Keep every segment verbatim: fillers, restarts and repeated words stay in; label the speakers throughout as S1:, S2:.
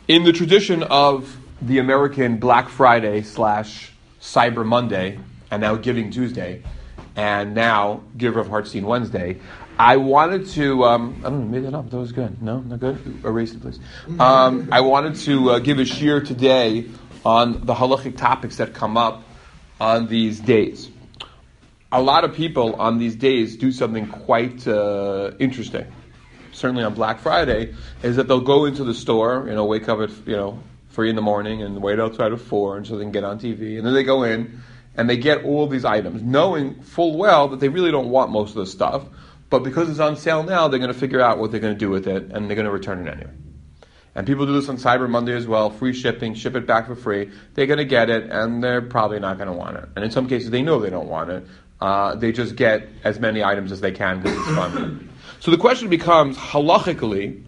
S1: In the tradition of the American Black Friday slash Cyber Monday, and now Giving Tuesday, and now Giver of Hartstein Wednesday, I wanted to, um, I don't know, made that up, that was good. No, not good? Erase it, please. Um, I wanted to uh, give a shiur today on the halachic topics that come up on these days. A lot of people on these days do something quite uh, interesting. Certainly on Black Friday, is that they'll go into the store, you know, wake up at, you know, three in the morning and wait outside at four, and so they can get on T V. And then they go in and they get all these items, knowing full well that they really don't want most of the stuff, but because it's on sale now, they're going to figure out what they're going to do with it, and they're going to return it anyway. And people do this on Cyber Monday as well, free shipping, ship it back for free. They're going to get it, and they're probably not going to want it. And in some cases, they know they don't want it. Uh, they just get as many items as they can because it's fun. So the question becomes, halachically,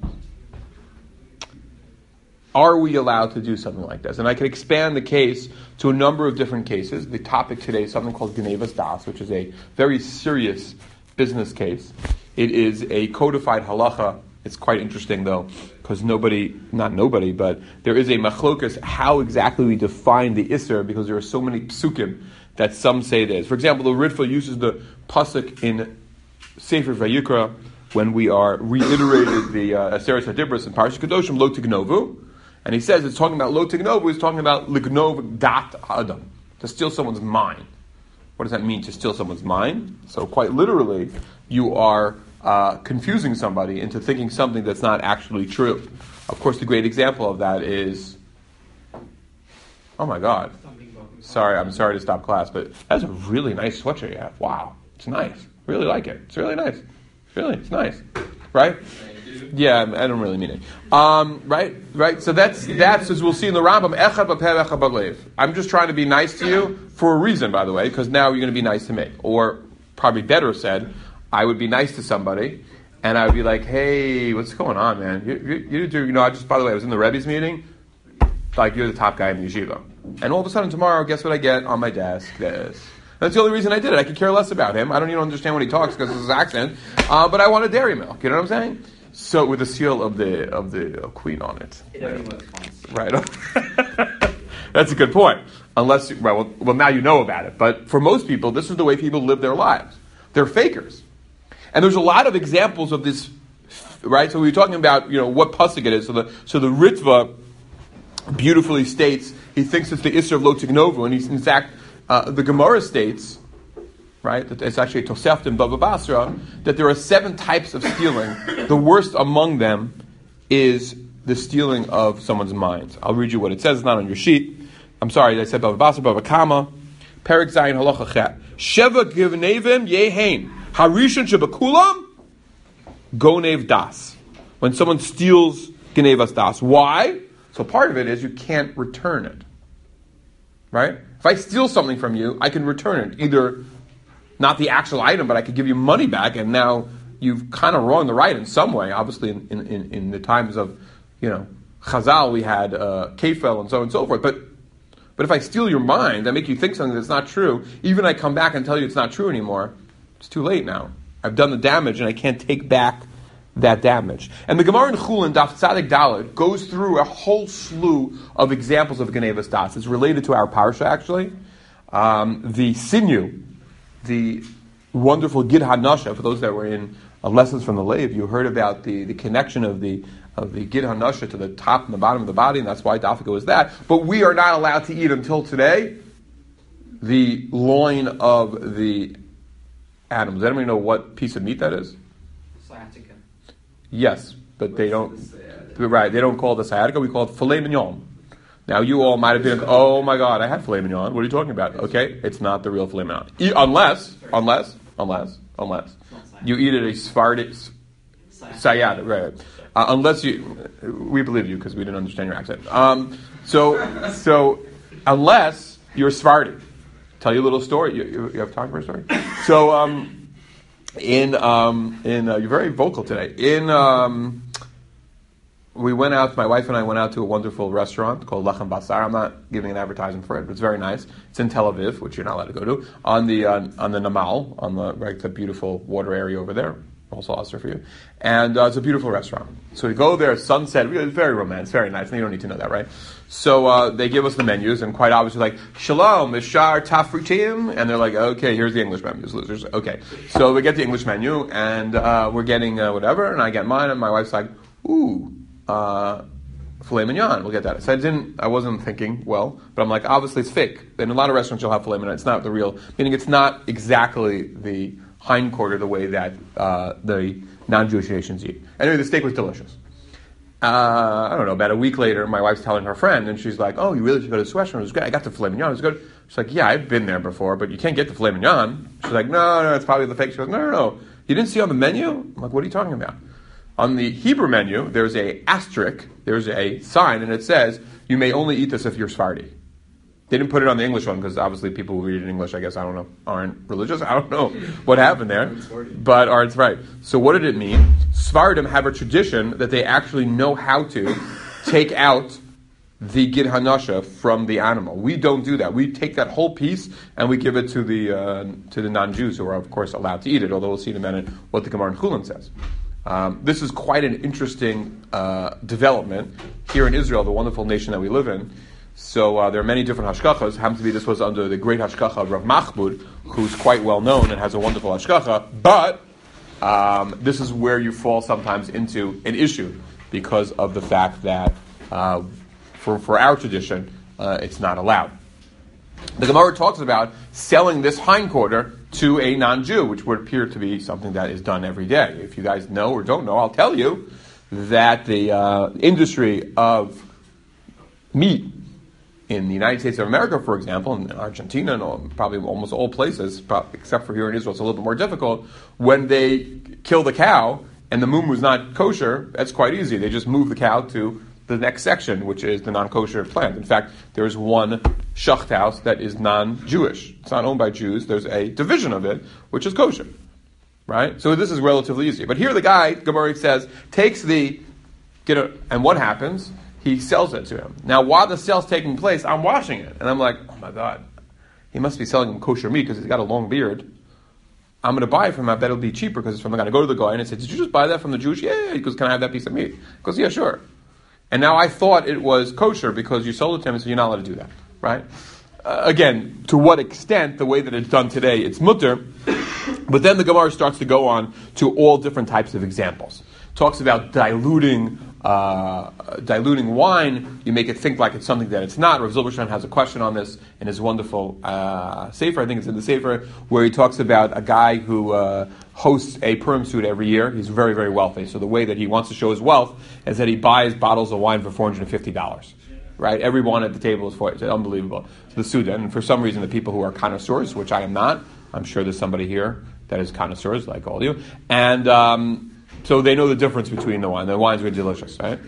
S1: are we allowed to do something like this? And I can expand the case to a number of different cases. The topic today is something called Genevas Das, which is a very serious business case. It is a codified halacha. It's quite interesting, though, because nobody, not nobody, but there is a machlokas how exactly we define the Isser, because there are so many psukim that some say it is. For example, the Ritva uses the pasuk in Sefer Vayikra when we are reiterated the uh, Aseret HaDibros in Parashat Kedoshim, Lo Tignovu, and he says it's talking about Lo Tignovu, he's talking about Lignov Dat Adam, to steal someone's mind. What does that mean, to steal someone's mind? So quite literally, you are uh, confusing somebody into thinking something that's not actually true. Of course, the great example of that is, oh my God, sorry, I'm sorry to stop class, but that's a really nice sweatshirt you have. Wow, it's nice. Really like it. It's really nice. Really, it's nice, right? Yeah, I don't really mean it. Um, right, right. So that's that's as we'll see in the Rambam. Echad b'peh, echad b'lev. I'm just trying to be nice to you for a reason, by the way, because now you're going to be nice to me. Or probably better said, I would be nice to somebody, and I would be like, "Hey, what's going on, man? You, you, you do, you know? I just, by the way, I was in the Rebbe's meeting. Like, you're the top guy in the yeshiva, and all of a sudden tomorrow, guess what I get on my desk? This." That's the only reason I did it. I could care less about him. I don't even understand when he talks because of his accent. Uh, but I want a dairy milk. You know what I'm saying? So with the seal of the of the uh, queen on it. It only works once. Right. That's a good point. Unless, you, right, well, well, now you know about it. But for most people, this is the way people live their lives. They're fakers. And there's a lot of examples of this, right? So we were talking about, you know, what pasuk it is. So the so the Ritva beautifully states he thinks it's the Isser of Lo Tignovu, and he's in fact. Uh, the Gemara states, right, that it's actually Tosefta in Bava Basra, that there are seven types of stealing. The worst among them is the stealing of someone's mind. I'll read you what it says. It's not on your sheet. I'm sorry, I said Bava Basra, Bava Kama. Perik Zayin Halacha Chet. Sheva Givnevim Yehain. Harishon Shebakulam Gonev Das. When someone steals Genevas Das. Why? So part of it is you can't return it. Right? If I steal something from you, I can return it. Either not the actual item, but I could give you money back, and now you've kind of wronged the right in some way. Obviously, in, in, in the times of, you know, Chazal, we had uh, Kefel and so on and so forth. But but if I steal your mind, I make you think something that's not true, even I come back and tell you it's not true anymore, it's too late now. I've done the damage, and I can't take back that damage. And the Gemara in Chulin, Daf Tzadik Dalet, goes through a whole slew of examples of Genevas Das. It's related to our parsha, actually. Um, the sinew, the wonderful Gid HaNasha, for those that were in uh, lessons from the Lev, you heard about the, the connection of the of the Gid HaNasha to the top and the bottom of the body, and that's why Dafika was that. But we are not allowed to eat until today the loin of the animal. Does anybody know what piece of meat that is?
S2: Sciatica.
S1: Yes, but they don't. Right, they don't call it the sciatica. We call it filet mignon. Now you all might have been, oh my God, I had filet mignon. What are you talking about? Okay, it's not the real filet mignon, e- unless, unless, unless, unless you eat it a Sephardic sciatica, right? Uh, unless you, we believe you because we didn't understand your accent. Um, so, so unless you're Sephardic, tell you a little story. You, you, you have time for a story? So, um, in um, in uh, you're very vocal today. In um, we went out. My wife and I went out to a wonderful restaurant called Lechem Basar. I'm not giving an advertisement for it, but it's very nice. It's in Tel Aviv, which you're not allowed to go to, on the uh, on the Namal, on the right, the beautiful water area over there. also Oscar for you. And uh, it's a beautiful restaurant. So we go there, sunset, it's very romantic, very nice, and you don't need to know that, right? So uh, they give us the menus, and quite obviously like, Shalom, Ishar Tafritim, and they're like, okay, here's the English menus, losers. Okay. So we get the English menu, and uh, we're getting uh, whatever, and I get mine, and my wife's like, ooh, uh, filet mignon, we'll get that. So I didn't, I wasn't thinking, well, but I'm like, obviously it's fake. In a lot of restaurants you'll have filet mignon, it's not the real, meaning it's not exactly the hindquarter the way that uh, the non-Jewish nations eat. Anyway, the steak was delicious. Uh, I don't know, about a week later, my wife's telling her friend, and she's like, oh, you really should go to this restaurant, it was good, I got the filet mignon, it was good. She's like, yeah, I've been there before, but you can't get the filet mignon. She's like, no, no, it's probably the fake. She goes, no, no, no, you didn't see on the menu? I'm like, what are you talking about? On the Hebrew menu, there's a asterisk, there's a sign, and it says, you may only eat this if you're Sephardi. They didn't put it on the English one, because obviously people who read it in English, I guess, I don't know, aren't religious. I don't know what happened there, but aren't right. So what did it mean? Sephardim have a tradition that they actually know how to take out the Gid Hanasha from the animal. We don't do that. We take that whole piece and we give it to the uh, to the non-Jews, who are, of course, allowed to eat it, although we'll see in a minute what the Gemara in Chulin says. Um, this is quite an interesting uh, development here in Israel, the wonderful nation that we live in. So uh, there are many different hashkachas. Happens to be this was under the great hashkacha of Rav Mahmoud, who's quite well known and has a wonderful hashkacha. But um, this is where you fall sometimes into an issue because of the fact that uh, for for our tradition, uh, it's not allowed. The Gemara talks about selling this hindquarter to a non-Jew, which would appear to be something that is done every day. If you guys know or don't know, I'll tell you that the uh, industry of meat in the United States of America, for example, in Argentina and all, probably almost all places, except for here in Israel, it's a little bit more difficult. When they kill the cow and the mumu is not kosher, that's quite easy. They just move the cow to the next section, which is the non-kosher plant. In fact, there is one shacht house that is non-Jewish. It's not owned by Jews. There's a division of it, which is kosher. Right? So this is relatively easy. But here the guy, Gemara says, takes the, get a, and what happens? He sells it to him. Now, while the sale's taking place, I'm watching it. And I'm like, oh my God, he must be selling him kosher meat because he's got a long beard. I'm going to buy it from him. I bet it'll be cheaper because it's from the guy. I go to the guy and I say, did you just buy that from the Jewish? Yeah. He goes, can I have that piece of meat? He goes, yeah, sure. And now I thought it was kosher because you sold it to him, so you're not allowed to do that. Right? Uh, again, to what extent, the way that it's done today, it's mutter. But then the Gemara starts to go on to all different types of examples. Talks about diluting uh, diluting wine. You make it think like it's something that it's not. Rav Zilberstein has a question on this in his wonderful uh, sefer. I think it's in the sefer where he talks about a guy who uh, hosts a Purim suit every year. He's very, very wealthy. So the way that he wants to show his wealth is that he buys bottles of wine for four hundred fifty dollars. Right? Everyone at the table is for it. It's unbelievable. So the Suda. And for some reason, the people who are connoisseurs, which I am not, I'm sure there's somebody here that is connoisseurs, like all of you. And um, so they know the difference between the wine. The wines are delicious, right?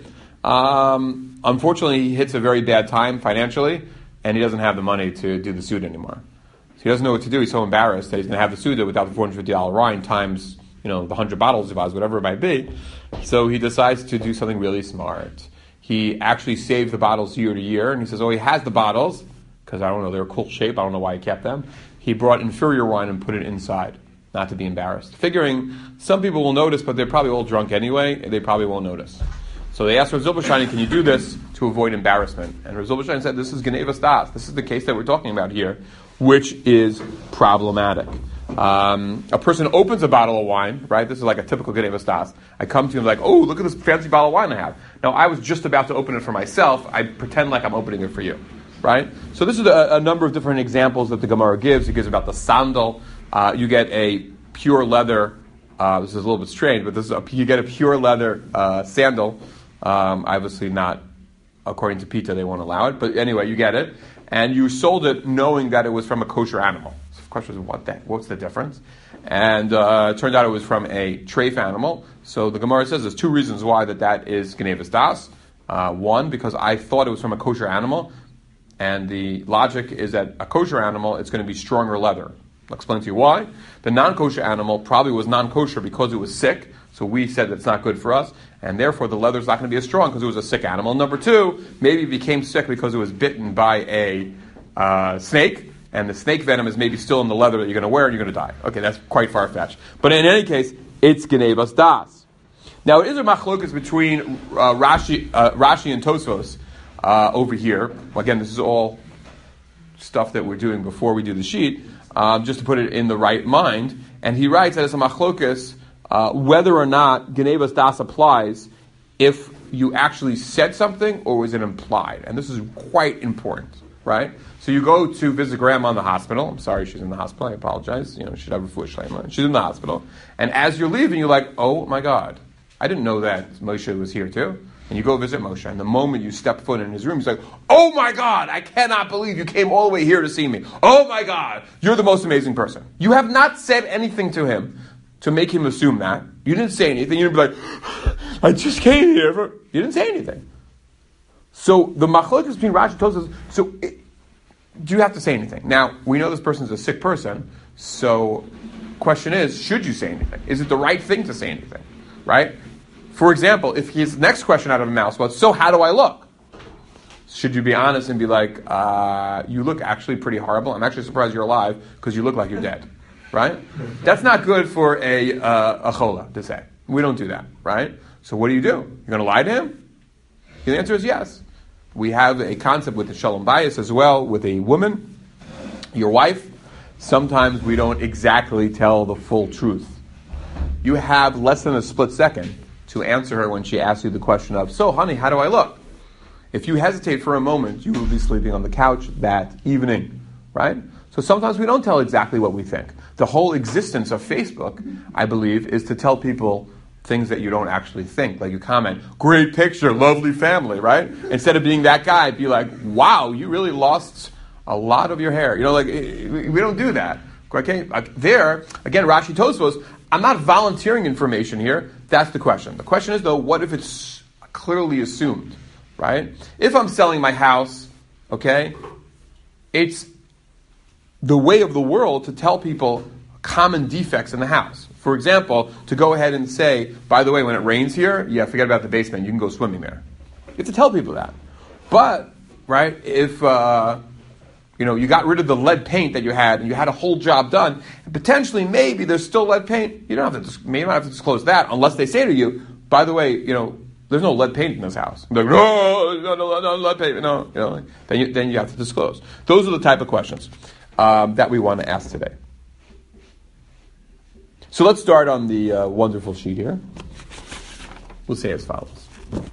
S1: Um, unfortunately, he hits a very bad time financially, and he doesn't have the money to do the Suda anymore. So he doesn't know what to do. He's so embarrassed that he's going to have the Suda without the four hundred fifty dollars wine times, you know, the one hundred bottles he buys, whatever it might be. So he decides to do something really smart. He actually saved the bottles year to year, and he says, oh, he has the bottles, because I don't know, they're a cool shape, I don't know why he kept them. He brought inferior wine and put it inside, not to be embarrassed. Figuring some people will notice, but they're probably all drunk anyway, and they probably won't notice. So they asked Rav Zilberstein, can you do this to avoid embarrassment? And Rav Zilberstein said, this is Genevas Das. This is the case that we're talking about here, which is problematic. Um, a person opens a bottle of wine, right? This is like a typical Genevas Das. I come to him like, oh, look at this fancy bottle of wine I have. Now, I was just about to open it for myself. I pretend like I'm opening it for you, right? So this is a, a number of different examples that the Gemara gives. It gives about the sandal. Uh, you get a pure leather, uh, this is a little bit strange, but this is a, you get a pure leather uh, sandal. Um, obviously not, according to PETA, they won't allow it. But anyway, you get it. And you sold it knowing that it was from a kosher animal. So the question is, what the, what's the difference? And uh, it turned out it was from a treif animal. So the Gemara says there's two reasons why that, that is Genevas Das. Uh, one, because I thought it was from a kosher animal. And the logic is that a kosher animal, it's going to be stronger leather. I'll explain to you why. The non-kosher animal probably was non-kosher because it was sick. So we said that it's not good for us. And therefore the leather's not going to be as strong because it was a sick animal. Number two, maybe it became sick because it was bitten by a uh, snake. And the snake venom is maybe still in the leather that you're going to wear and you're going to die. Okay, that's quite far-fetched. But in any case, it's Genevas Das. Now, it is a machlokas between uh, Rashi, uh, Rashi and Tosfos uh, over here. Again, this is all stuff that we're doing before we do the sheet, um, just to put it in the right mind. And he writes that it's a machlokas uh, whether or not Genevas Das applies if you actually said something or was it implied. And this is quite important, right? So you go to visit grandma in the hospital. I'm sorry she's in the hospital. I apologize. You know, she'd have a foot shlema. She's in the hospital. And as you're leaving, you're like, oh my God, I didn't know that Moshe was here too. And you go visit Moshe. And the moment you step foot in his room, he's like, oh my God, I cannot believe you came all the way here to see me. Oh my God, you're the most amazing person. You have not said anything to him to make him assume that. You didn't say anything. You didn't be like, I just came here. For... You didn't say anything. So the machlokes between Rashi and Tosfos, so it, do you have to say anything? Now, we know this person is a sick person, so question is, should you say anything? Is it the right thing to say anything? Right? For example, if his next question out of his mouth was, so how do I look? Should you be honest and be like, uh, you look actually pretty horrible. I'm actually surprised you're alive because you look like you're dead. Right? That's not good for a, uh, a chola to say. We don't do that. Right? So what do you do? You're going to lie to him? The answer is yes. We have a concept with the shalom bias as well, with a woman, your wife. Sometimes we don't exactly tell the full truth. You have less than a split second to answer her when she asks you the question of, so honey, how do I look? If you hesitate for a moment, you will be sleeping on the couch that evening, right? So sometimes we don't tell exactly what we think. The whole existence of Facebook, I believe, is to tell people things that you don't actually think. Like you comment, great picture, lovely family, right? Instead of being that guy, be like, wow, you really lost a lot of your hair. You know, like, we don't do that. Okay? There, again, Rashi Tosfos, I'm not volunteering information here. That's the question. The question is, though, what if it's clearly assumed, right? If I'm selling my house, okay, it's the way of the world to tell people common defects in the house. For example, to go ahead and say, by the way, when it rains here, yeah, forget about the basement. You can go swimming there. You have to tell people that. But, right, if, uh, you know, you got rid of the lead paint that you had and you had a whole job done, and potentially maybe there's still lead paint, you don't have to, maybe not have to disclose that unless they say to you, by the way, you know, there's no lead paint in this house. They're like, no, no, no, no, lead paint, no. You know, then you, then you have to disclose. Those are the type of questions um, that we want to ask today. So let's start on the uh, wonderful sheet here. We'll say as follows.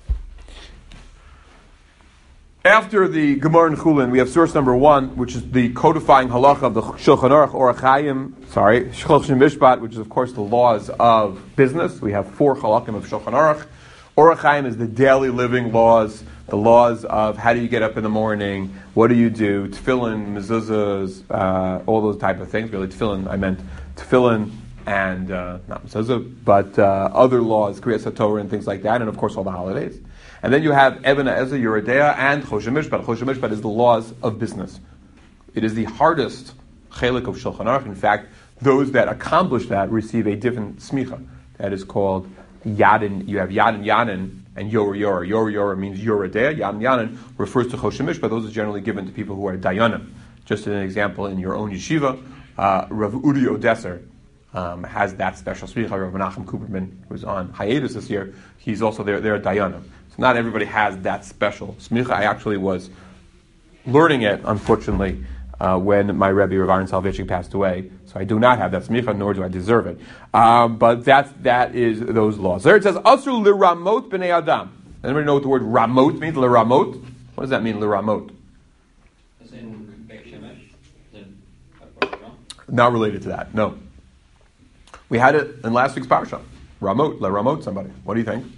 S1: After the Gemara and Chulin, we have source number one, which is the codifying halacha of the Shulchan Aruch Orach Chaim, sorry, Shulchan Mishpat, which is of course the laws of business. We have four halakim of Shulchan Aruch. Orach Chaim is the daily living laws, the laws of how do you get up in the morning, what do you do, tefillin, mezuzahs, uh, all those type of things. Really, tefillin, I meant tefillin, and uh, not mezuzah, but uh, other laws, Kriyas HaTorah and things like that, and of course all the holidays. And then you have Even HaEzer, Yoreh De'ah, and Choshen Mishpat. Choshen Mishpat is the laws of business. It is the hardest chelik of Shulchan Aruch. In fact, those that accomplish that receive a different smicha. That is called Yadin. You have Yadin Yanin and Yoreh Yoreh. Yoreh Yoreh means Yoreh De'ah. Yadin Yanin refers to Choshen Mishpat. Those are generally given to people who are Dayanim. Just as an example, in your own yeshiva, uh, Rav Udi Odesser um, has that special smicha. Rav Menachem Kuperman, who's on hiatus this year, he's also there. They're Dayanim. Not everybody has that special smicha. I actually was learning it, unfortunately, uh, when my Rebbe, Rav Aaron Soloveitchik, passed away. So I do not have that smicha, nor do I deserve it. Um, but that that is those laws. There it says, Asur liramot b'nei Adam. Anybody know what the word ramot means? Liramot? What does that mean, liramot?
S2: As in Beit Shemesh?
S1: Not related to that, no. We had it in last week's parasha. Ramot, liramot somebody. What do you think?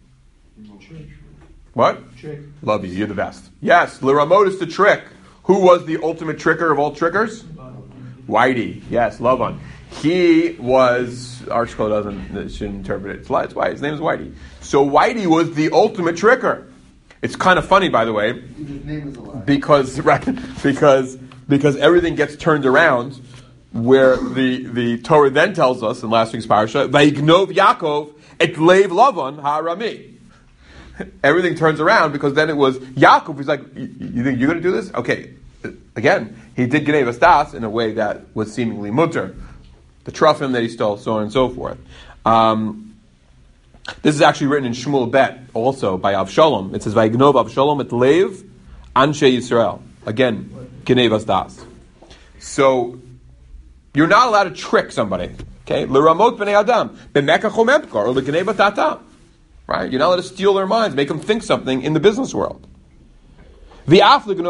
S1: What?
S3: Trick.
S1: Love you. You're the best. Yes, Liramot is the trick. Who was the ultimate tricker of all trickers? Whitey. Yes, Lavan. He was, our school doesn't, shouldn't interpret it. It's why his name is Whitey. So Whitey was the ultimate tricker. It's kind of funny, by the way,
S3: His name is a lie.
S1: because right, because because everything gets turned around. Where the, the Torah then tells us in last week's parasha, Vayignov Yaakov et leiv Lavan ha'arami. Everything turns around because then it was Yaakov. He's like, you think you're going to do this? Okay. Again, he did Genevas Das in a way that was seemingly mutter. The truffim that he stole, so on and so forth. Um, this is actually written in Shmuel Bet, also by Avshalom. It says, "Vayignov Avshalom et leiv anshe Yisrael." Again, Genevas das. So you're not allowed to trick somebody. Okay, l'ramot b'nei adam b'mekach omemkar or l'geneva tata. Right? You're not allowed to steal their minds, make them think something in the business world. It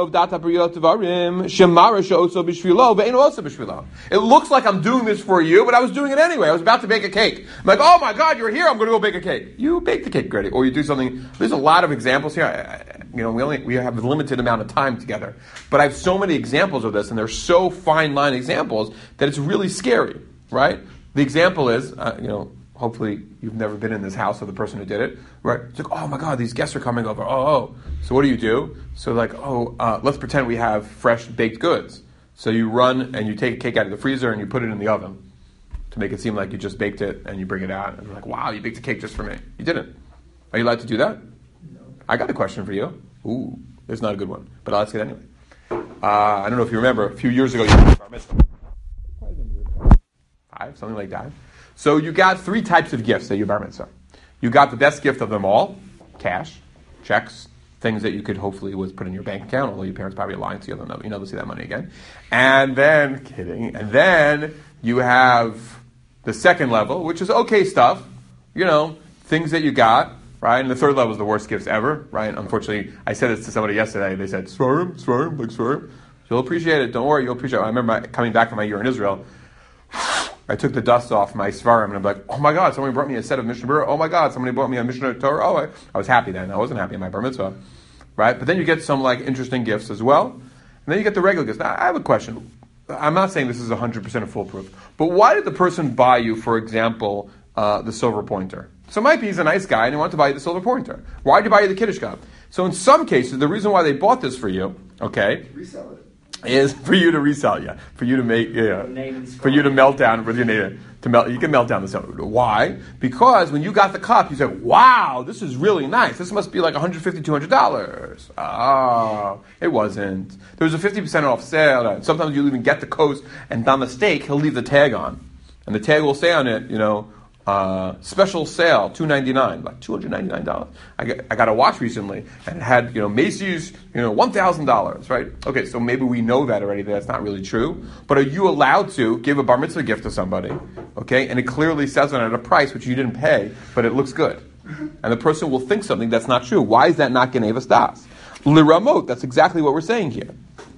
S1: looks like I'm doing this for you, but I was doing it anyway. I was about to bake a cake. I'm like, oh my God, you're here. I'm going to go bake a cake. You bake the cake already, or you do something. There's a lot of examples here. I, I, you know, we only we have a limited amount of time together, but I have so many examples of this, and they're so fine line examples that it's really scary. Right? The example is, uh, you know. Hopefully you've never been in this house of the person who did it, right? It's like, oh my God, these guests are coming over. Oh, oh. So what do you do? So like, oh, uh, let's pretend we have fresh baked goods. So you run and you take a cake out of the freezer and you put it in the oven to make it seem like you just baked it, and you bring it out and you're like, wow, you baked a cake just for me. You didn't. Are you allowed to do that? No. I got a question for you. Ooh, it's not a good one, but I'll ask it anyway. Uh, I don't know if you remember, a few years ago you had a bar mitzvah. Five, something like that. So you got three types of gifts at your bar mitzvah. You got the best gift of them all, cash, checks, things that you could hopefully was put in your bank account, although your parents probably are lying to you, they'll know, you never see that money again. And then, kidding, and then you have the second level, which is okay stuff, you know, things that you got, right? And the third level is the worst gifts ever, right? Unfortunately, I said this to somebody yesterday, they said, Svarim, Svarim, like Svarim. You'll appreciate it, don't worry, you'll appreciate it. I remember coming back from my year in Israel, I took the dust off my Svarim, and I'm like, oh my God, somebody brought me a set of Mishnah Berurah. Oh my God, somebody brought me a Mishnah Torah. Oh, I, I was happy then. I wasn't happy in my bar mitzvah, right? But then you get some like interesting gifts as well, and then you get the regular gifts. Now, I have a question. I'm not saying this is one hundred percent of foolproof, but why did the person buy you, for example, uh, the silver pointer? So it might be he's a nice guy and he wanted to buy you the silver pointer. Why did he buy you the Kiddush cup? So in some cases, the reason why they bought this for you, okay,
S3: resell it.
S1: Is for you to resell, yeah, for you to make, yeah, for you to melt down with your name, to melt. You can melt down the silver. Why? Because when you got the cup, you said, "Wow, this is really nice. This must be like one hundred fifty dollars, two hundred dollars." Oh, it wasn't. There was a fifty percent off sale. Sometimes you'll even get the coast, and on the steak, he'll leave the tag on, and the tag will say on it, you know. Uh, special sale, two ninety-nine, like two hundred ninety-nine dollars. I got, I got a watch recently, and it had, you know, Macy's, you know, one thousand dollars, right? Okay, so maybe we know that already, that that's not really true. But are you allowed to give a bar mitzvah gift to somebody, okay? And it clearly says on it a price which you didn't pay, but it looks good. And the person will think something that's not true. Why is that not Genevas das? Liramot, that's exactly what we're saying here.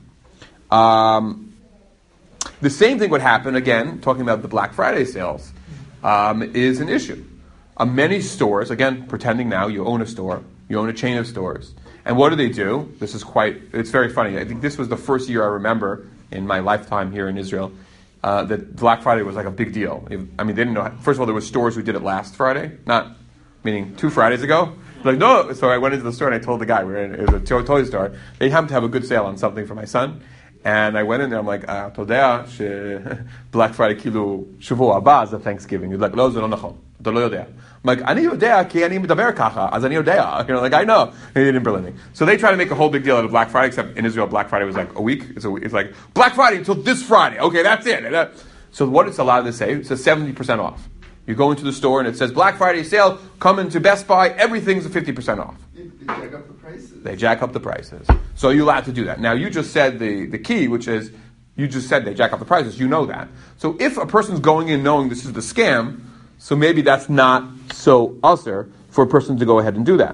S1: Um, the same thing would happen, again, talking about the Black Friday sales. Um, is an issue. Uh, many stores, again, pretending now you own a store, you own a chain of stores. And what do they do? This is quite, it's very funny. I think this was the first year I remember in my lifetime here in Israel uh, that Black Friday was like a big deal. I mean, they didn't know. First of all, there were stores who did it last Friday, not, meaning two Fridays ago. Like, no. So I went into the store and I told the guy, we were in, it was a toy store, they happened to have a good sale on something for my son. And I went in there, I'm like, ah, todea, she, Black Friday, kilu, shavua haba, is Thanksgiving. He's like, lo, ze lo nachon. אתה לא יודע. I'm like, אני יודע, כי אני מדבר ככה, אז אני יודע. You know, like, I know. He didn't believe me. So they try to make a whole big deal out of Black Friday, except in Israel, Black Friday was like a week. It's, a, it's like, Black Friday until this Friday. Okay, that's it. So what it's allowed to say, it says seventy percent off. You go into the store and it says, Black Friday sale, come into Best Buy, everything's fifty percent off.
S3: They jack up the prices.
S1: They jack up the prices. So you're allowed to do that. Now, you just said the, the key, which is, you just said they jack up the prices. You know that. So if a person's going in knowing this is the scam, so maybe that's not so usher for a person to go ahead and do that.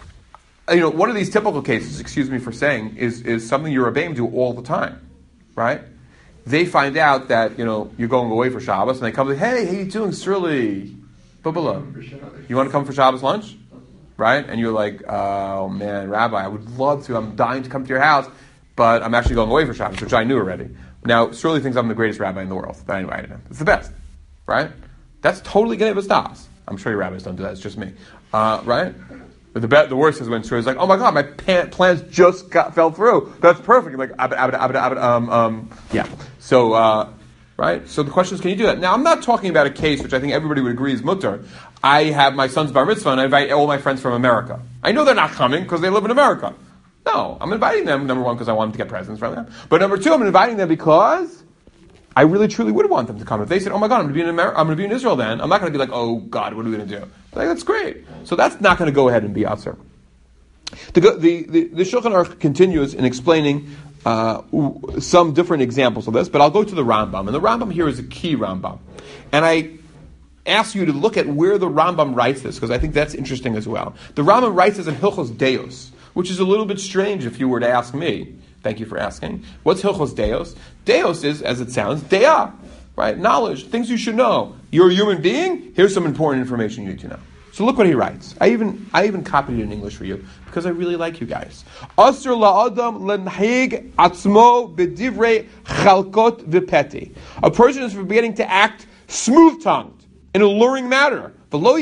S1: You know, one of these typical cases, excuse me for saying, is, is something your Rebbeim do all the time, right? They find out that, you know, you're going away for Shabbos, and they come and say, hey, how you doing, Srili? Bubala. You want to come for Shabbos lunch? Right? And you're like, oh man, Rabbi, I would love to. I'm dying to come to your house, but I'm actually going away for Shabbos, which I knew already. Now, Srili thinks I'm the greatest rabbi in the world that I invited him. It's the best, right? That's totally Genevas das. I'm sure your rabbis don't do that. It's just me, uh, right? But the be- the worst is when Srili's like, oh my God, my pan- plans just got fell through. That's perfect. You're like, abba, abba, abba, abba, um, um, yeah. So, uh, right? So the question is, can you do that? Now, I'm not talking about a case which I think everybody would agree is mutter. I have my son's bar mitzvah and I invite all my friends from America. I know they're not coming because they live in America. No, I'm inviting them, number one, because I want them to get presents from them. But number two, I'm inviting them because I really truly would want them to come. If they said, "Oh my God, I'm going to be in America, I'm going to be in Israel," then I'm not going to be like, "Oh God, what are we going to do?" Like, that's great. So that's not going to go ahead and be Aser. The the the, the Shulchan Aruch continues in explaining uh, some different examples of this, but I'll go to the Rambam, and the Rambam here is a key Rambam, and I ask you to look at where the Rambam writes this because I think that's interesting as well. The Rambam writes this in Hilchos Deos, which is a little bit strange if you were to ask me. Thank you for asking. What's Hilchos Deos? Deos is, as it sounds, Deah, right? Knowledge, things you should know. You're a human being. Here's some important information you need to know. So look what he writes. I even I even copied it in English for you because I really like you guys. Asr la'adam lenhig atzmo b'divrei chalkot v'peti. A person is forbidding to act smooth-tongued in a luring manner. One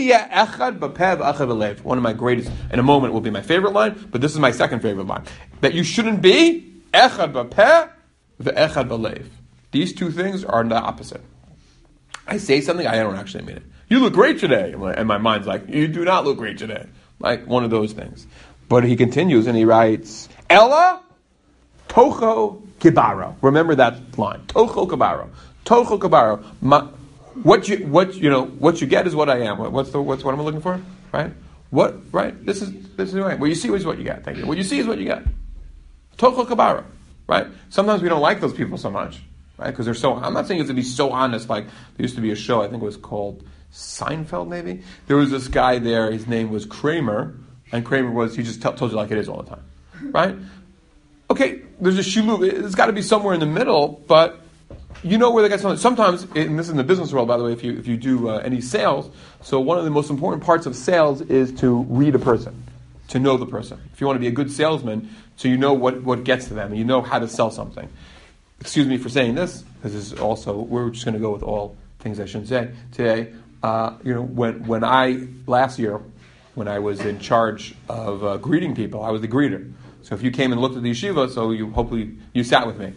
S1: of my greatest, in a moment, will be my favorite line, but this is my second favorite line. That you shouldn't be echad b'peh v'echad b'lev. These two things are the opposite. I say something, I don't actually mean it. You look great today. And my mind's like, you do not look great today. Like one of those things. But he continues and he writes, Ella tocho kibaro. Remember that line. Tocho kibaro. Tocho kibaro. Ma- What you what you know what you get is what I am. What's the what's what am I looking for? Right? What right? This is this is right. What you see is what you get. Thank you. What you see is what you get. Tocho kabara. Right? Sometimes we don't like those people so much, right? Because they're so. I'm not saying it's to be so honest. Like there used to be a show. I think it was called Seinfeld. Maybe there was this guy there. His name was Kramer, and Kramer was he just t- told you like it is all the time, right? Okay, there's a shiluk. It's got to be somewhere in the middle, but. You know where they got something. Sometimes, and this is in the business world, by the way, if you if you do uh, any sales, so one of the most important parts of sales is to read a person, to know the person. If you want to be a good salesman, so you know what, what gets to them, and you know how to sell something. Excuse me for saying this, because this is also, we're just going to go with all things I shouldn't say today. Uh, you know, when when I, last year, when I was in charge of uh, greeting people, I was the greeter. So if you came and looked at the yeshiva, so you hopefully, you sat with me.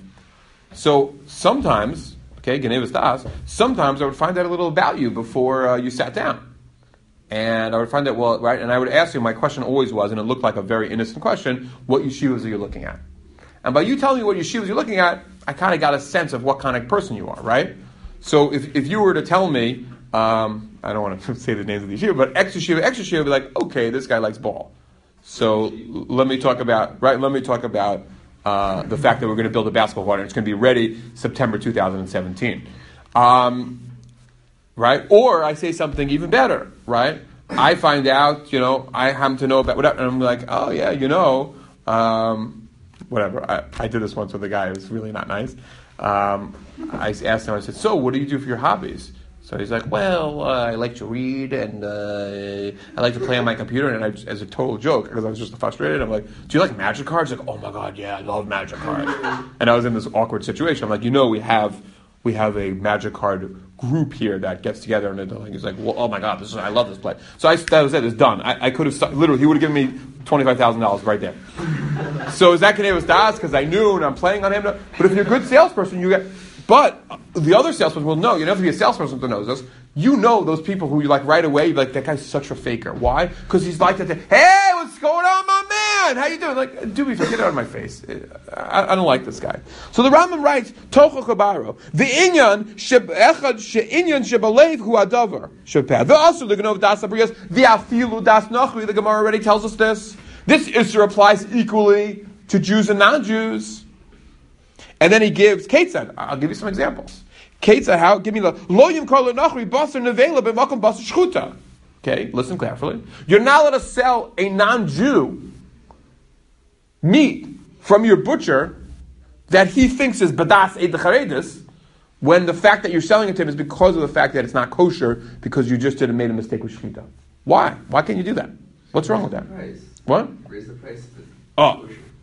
S1: So sometimes, okay, Genevas Das, sometimes I would find out a little about you before uh, you sat down. And I would find out, well, right, and I would ask you, my question always was, and it looked like a very innocent question, what yeshivas are you looking at? And by you telling me what yeshivas you're looking at, I kind of got a sense of what kind of person you are, right? So if if you were to tell me, um, I don't want to say the names of the yeshiva, but X yeshiva, X yeshiva, I'd be like, okay, this guy likes ball. So l- let me talk about, right, let me talk about Uh, the fact that we're going to build a basketball court and it's going to be ready September two thousand seventeen. Um, right? Or I say something even better, right? I find out, you know, I happen to know about whatever, and I'm like, oh yeah, you know, um, whatever. I, I did this once with a guy who was really not nice. Um, I asked him, I said, so what do you do for your hobbies? So he's like, well, uh, I like to read, and uh, I like to play on my computer, and I just, as a total joke, because I was just frustrated, I'm like, do you like magic cards? Like, oh my God, yeah, I love magic cards. And I was in this awkward situation. I'm like, you know, we have we have a magic card group here that gets together, and like, he's like, well, oh my God, this is I love this play. So I, that was it, it's done. I, I could have, st- literally, he would have given me twenty-five thousand dollars right there. So is that Kenevas Das? Because I knew, and I'm playing on him. But if you're a good salesperson, you get... But the other salesperson will know. You don't have to be a salesperson that knows this. You know those people who you like right away. You're like, that guy's such a faker. Why? Because he's like that. Hey, what's going on, my man? How you doing? Like, do me, get out of my face. I, I don't like this guy. So the Rambam writes, Tocho Kabaro, the inyan echad she'inyan shebalev hu adavar shepeh. The also the Genov das abrias the afilu das nachri. The Gemara already tells us this. This issur applies equally to Jews and non-Jews. And then he gives Ketzad. I'll give you some examples. Ketzad, how? Give me the lo yim kol nachri basar nevela b'makom basar shchuta. Okay, listen carefully. You're not allowed to sell a non-Jew meat from your butcher that he thinks is badas edecharedis, when the fact that you're selling it to him is because of the fact that it's not kosher because you just did made a mistake with shchita. Why? Why can't you do that? What's wrong with that?
S3: Price.
S1: What?
S3: Raise the price of it.
S1: Oh.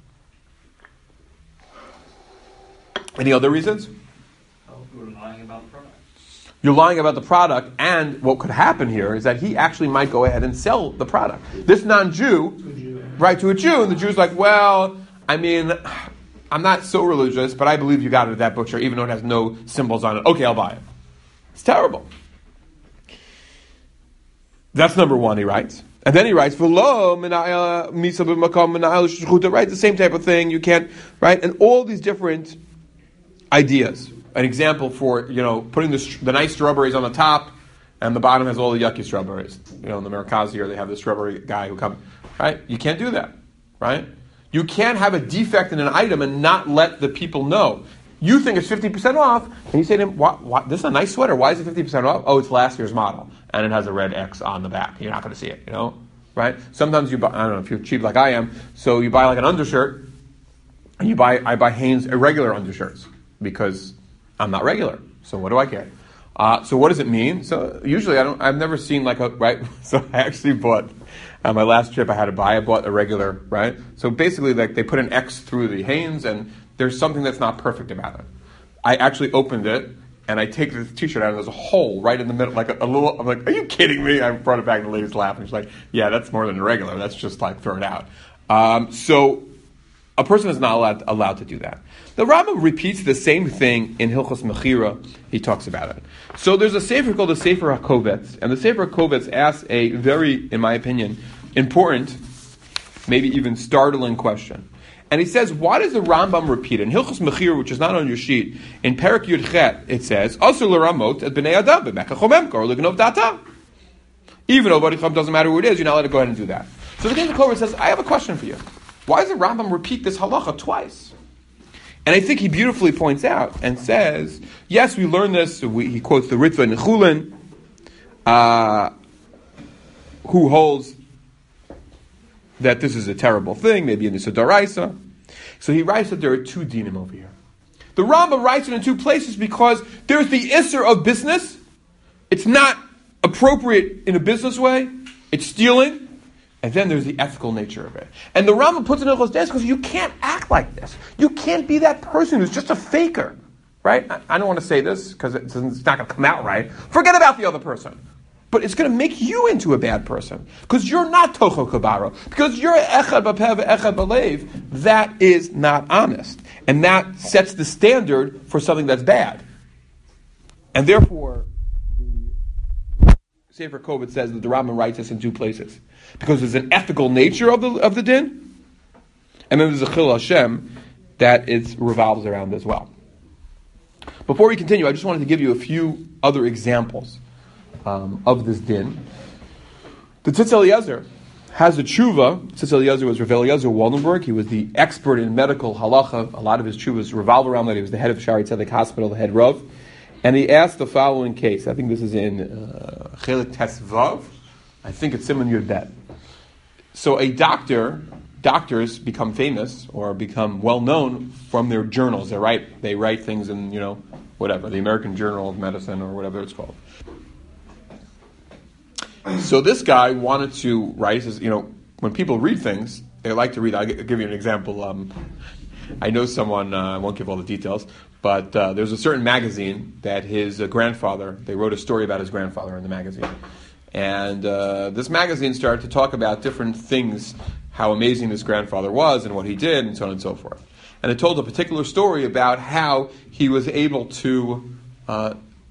S1: Any other reasons?
S2: Oh, we're lying about the product.
S1: You're lying about the product, and what could happen here is that he actually might go ahead and sell the product. This non-Jew, right, to a Jew, and the Jew's like, well, I mean, I'm not so religious, but I believe you got it at that butcher, even though it has no symbols on it. Okay, I'll buy it. It's terrible. That's number one, he writes. And then he writes, right, the same type of thing, you can't, right, and all these different ideas. an example for, you know, putting the, the nice strawberries on the top and the bottom has all the yucky strawberries. You know, in the Merkaz here, they have the strawberry guy who comes, right? You can't do that, right? You can't have a defect in an item and not let the people know. You think it's fifty percent off, and you say to him, what, what, this is a nice sweater, why is it fifty percent off? Oh, it's last year's model, and it has a red X on the back. You're not going to see it, you know? Right? Sometimes you buy, I don't know if you're cheap like I am, so you buy like an undershirt, and you buy, I buy Hanes irregular undershirts, because I'm not regular, so what do I care? Uh, so what does it mean? So usually I don't, I've never seen like a, right? So I actually bought, on my last trip I had to buy, I bought a regular, right? So basically like they put an X through the Hanes, and there's something that's not perfect about it. I actually opened it, and I take the t-shirt out, and there's a hole right in the middle, like a, a little, I'm like, are you kidding me? I brought it back, and the lady's laughing. She's like, yeah, that's more than a regular. That's just like, throw it out. Um, so a person is not allowed, allowed to do that. The Rambam repeats the same thing in Hilchos Mechira. He talks about it. So there's a sefer called the Sefer HaKovetz, and the Sefer HaKovetz asks a very, in my opinion, important, maybe even startling question. And he says, why does the Rambam repeat it? In Hilchos Mechira, which is not on your sheet, in Perek Yud Chet, it says, Asur l'ramot et b'nei adam b'mekach homemka or l'gnov data. Even though Baricham doesn't matter who it is, you're not allowed to go ahead and do that. So the King of Kovet says, I have a question for you. Why does the Rambam repeat this halacha twice? And I think he beautifully points out and says, yes, we learn this. We, he quotes the Ritva Nechulin, uh, who holds that this is a terrible thing, maybe in the Sodaraisa. So he writes that there are two dinim over here. The Rambam writes it in two places because there's the Isser of business. It's not appropriate in a business way. It's stealing. And then there's the ethical nature of it. And the Rambam puts it in Hilchos Deis because you can't act like this. You can't be that person who's just a faker. Right? I, I don't want to say this because it's, it's not going to come out right. Forget about the other person. But it's going to make you into a bad person. Because you're not Tocho Kabaro. Because you're Echad B'Pev, Echad B'Leiv. That is not honest. And that sets the standard for something that's bad. And therefore, the Sefer Kovet says that the Rambam writes this in two places. Because there's an ethical nature of the of the din. And then there's a Chil Hashem that it revolves around as well. Before we continue, I just wanted to give you a few other examples Um, of this din. The Tzitz Eliezer has a tshuva. Tzitz Eliezer was Rav Eliezer Waldenberg. He was the expert in medical halacha. A lot of his tshuvas revolve around that. He was the head of Shari Tzedek Hospital, the head Rav. And he asked the following case. I think this is in uh, Chelik Tesvav. I think it's Simon Yud Bet. So a doctor, doctors become famous or become well known from their journals. They write, they write things in, you know, whatever, the American Journal of Medicine or whatever it's called. So this guy wanted to write, says, you know, when people read things, they like to read. I'll give you an example. Um, I know someone, uh, I won't give all the details, but uh, there's a certain magazine that his uh, grandfather, they wrote a story about his grandfather in the magazine. And uh, this magazine started to talk about different things, how amazing this grandfather was and what he did and so on and so forth. And it told a particular story about how he was able to uh,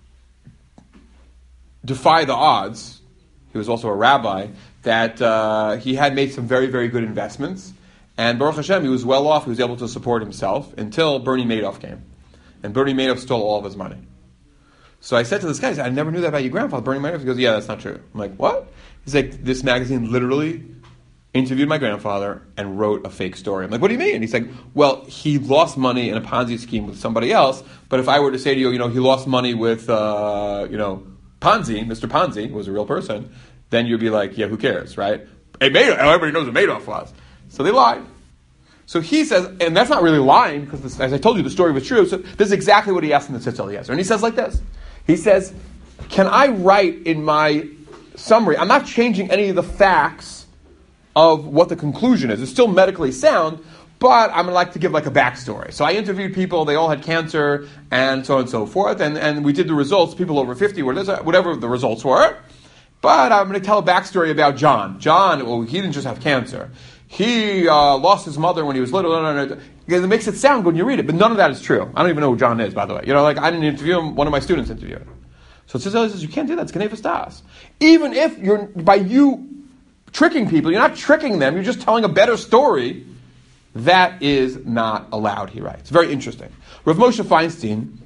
S1: defy the odds. He was also a rabbi, that uh, he had made some very, very good investments. And Baruch Hashem, he was well off. He was able to support himself until Bernie Madoff came. And Bernie Madoff stole all of his money. So I said to this guy, I said, I never knew that about your grandfather, Bernie Madoff. He goes, yeah, that's not true. I'm like, what? He's like, this magazine literally interviewed my grandfather and wrote a fake story. I'm like, what do you mean? He's like, well, he lost money in a Ponzi scheme with somebody else. But if I were to say to you, you know, he lost money with, uh, you know, Ponzi, Mister Ponzi, who was a real person, then you'd be like, yeah, who cares, right? Hey, Madoff, everybody knows what Madoff was. So they lied. So he says, and that's not really lying, because this, as I told you, the story was true. So this is exactly what he asked in the Tzitz Eliezer. And he says like this. He says, can I write in my summary, I'm not changing any of the facts of what the conclusion is. It's still medically sound, but I'm going to like to give like a backstory. So I interviewed people, they all had cancer, and so on and so forth, and, and we did the results, people over fifty, whatever the results were. But I'm going to tell a backstory about John. John, well, he didn't just have cancer. He uh, lost his mother when he was little. No, no, no. Because it makes it sound good when you read it, but none of that is true. I don't even know who John is, by the way. You know, like I didn't interview him, one of my students interviewed him. So Tzitz says, you can't do that, it's Gnevus Das. Even if you're, by you tricking people, you're not tricking them, you're just telling a better story. That is not allowed, he writes. Very interesting. Rav Moshe Feinstein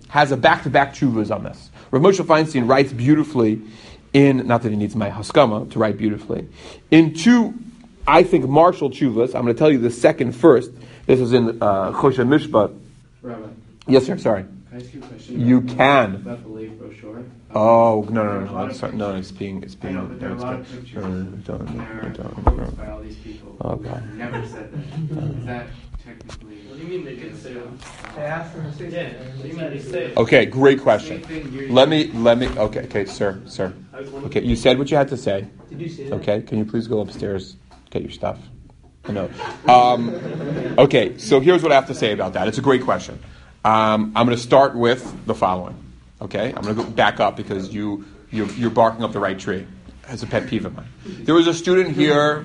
S1: has a back-to-back tshuvas on this. Rav Moshe Feinstein writes beautifully in, not that he needs my haskama to write beautifully, in two, I think, martial tshuvas. I'm going to tell you the second first. This is in uh, Choshen Mishpat.
S4: Rabbi.
S1: Yes, sir, sorry.
S4: Can I ask you a question?
S1: You
S4: about,
S1: can.
S4: About the late brochure?
S1: Oh, no, no, no, no, sorry, no, it's being, it's
S4: I
S1: being,
S4: know, but there are a
S1: no,
S4: lot
S1: it's
S4: of pictures.
S1: no, no, no, don't,
S4: and
S1: no,
S4: there are
S1: don't,
S4: quotes
S1: no.
S4: by all these people
S1: Oh,
S4: who
S1: God.
S4: never said that. Is that technically...
S2: What do you mean they didn't say that?
S5: They asked them to say
S2: Yeah, what do you mean they say it?
S1: Okay, great question.
S4: Same thing you're-
S1: Let me, let me, okay, okay, sir, sir. Okay, you said what you had to say.
S5: Did you see that?
S1: Okay, can you please go upstairs, get your stuff? No. Um, okay, so here's what I have to say about that. It's a great question. Um, I'm going to start with the following. Okay, I'm going to go back up because you you're, you're barking up the right tree. It's a pet peeve of mine. There was a student here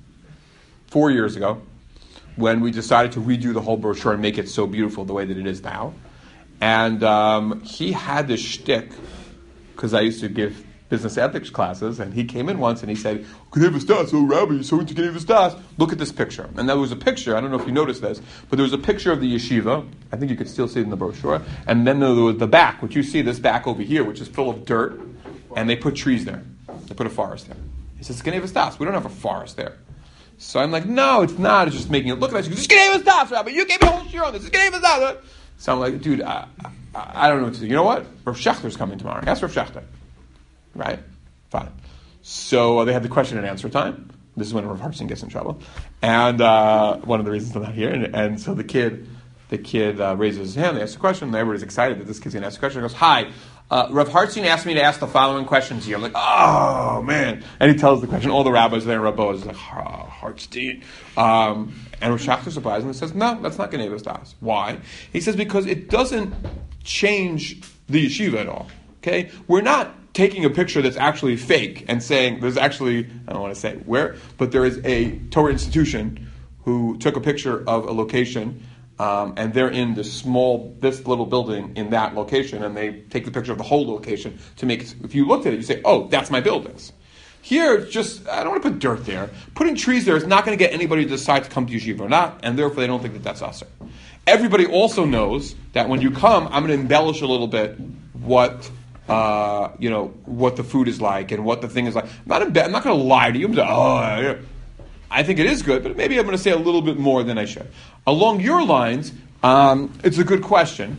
S1: four years ago when we decided to redo the whole brochure and make it so beautiful the way that it is now, and um, he had this shtick because I used to give business ethics classes, and he came in once and he said, "Gneva Stas, oh Rabbi, you're so into Gneva Stas. Look at this picture." And there was a picture, I don't know if you noticed this, but there was a picture of the yeshiva. I think you could still see it in the brochure. And then there was the back, which you see, this back over here, which is full of dirt, and they put trees there. They put a forest there. He says, "Gneva Stas, we don't have a forest there." So I'm like, "No, it's not. It's just making it look nice." He goes, "This is Gneva Stas, Rabbi. You gave me a whole shiur on this. This is Gneva Stas." So I'm like, "Dude, I, I, I don't know what to do. You know what? Rav Shechter's coming tomorrow. Ask Rav Shechter." Right? Fine. So uh, they had the question and answer time. This is when Rav Hartstein gets in trouble. And uh, one of the reasons I'm not here. And, and so the kid the kid uh, raises his hand, they ask a question, and everybody's excited that this kid's going to ask a question. He goes, "Hi, uh, Rav Hartstein asked me to ask the following questions here." I'm like, "Oh, man." And he tells the question. All the rabbis there, Rav Boaz is like, oh, Hartstein. Um, and Rav Shachter surprisingly says, "No, that's not Gneva Stas." Why? He says, because it doesn't change the yeshiva at all. Okay? We're not taking a picture that's actually fake and saying there's actually, I don't want to say where, but there is a Torah institution who took a picture of a location, um, and they're in this small, this little building in that location, and they take the picture of the whole location to make it, if you looked at it, you say, "Oh, that's my buildings." Here, it's just, I don't want to put dirt there. Putting trees there is not going to get anybody to decide to come to yeshiva or not, and therefore they don't think that that's usher. Everybody also knows that when you come, I'm going to embellish a little bit what Uh, you know, what the food is like and what the thing is like. I'm not, I'm not going to lie to you. I'm just, oh, yeah. I think it is good, but maybe I'm going to say a little bit more than I should. Along your lines, um, it's a good question.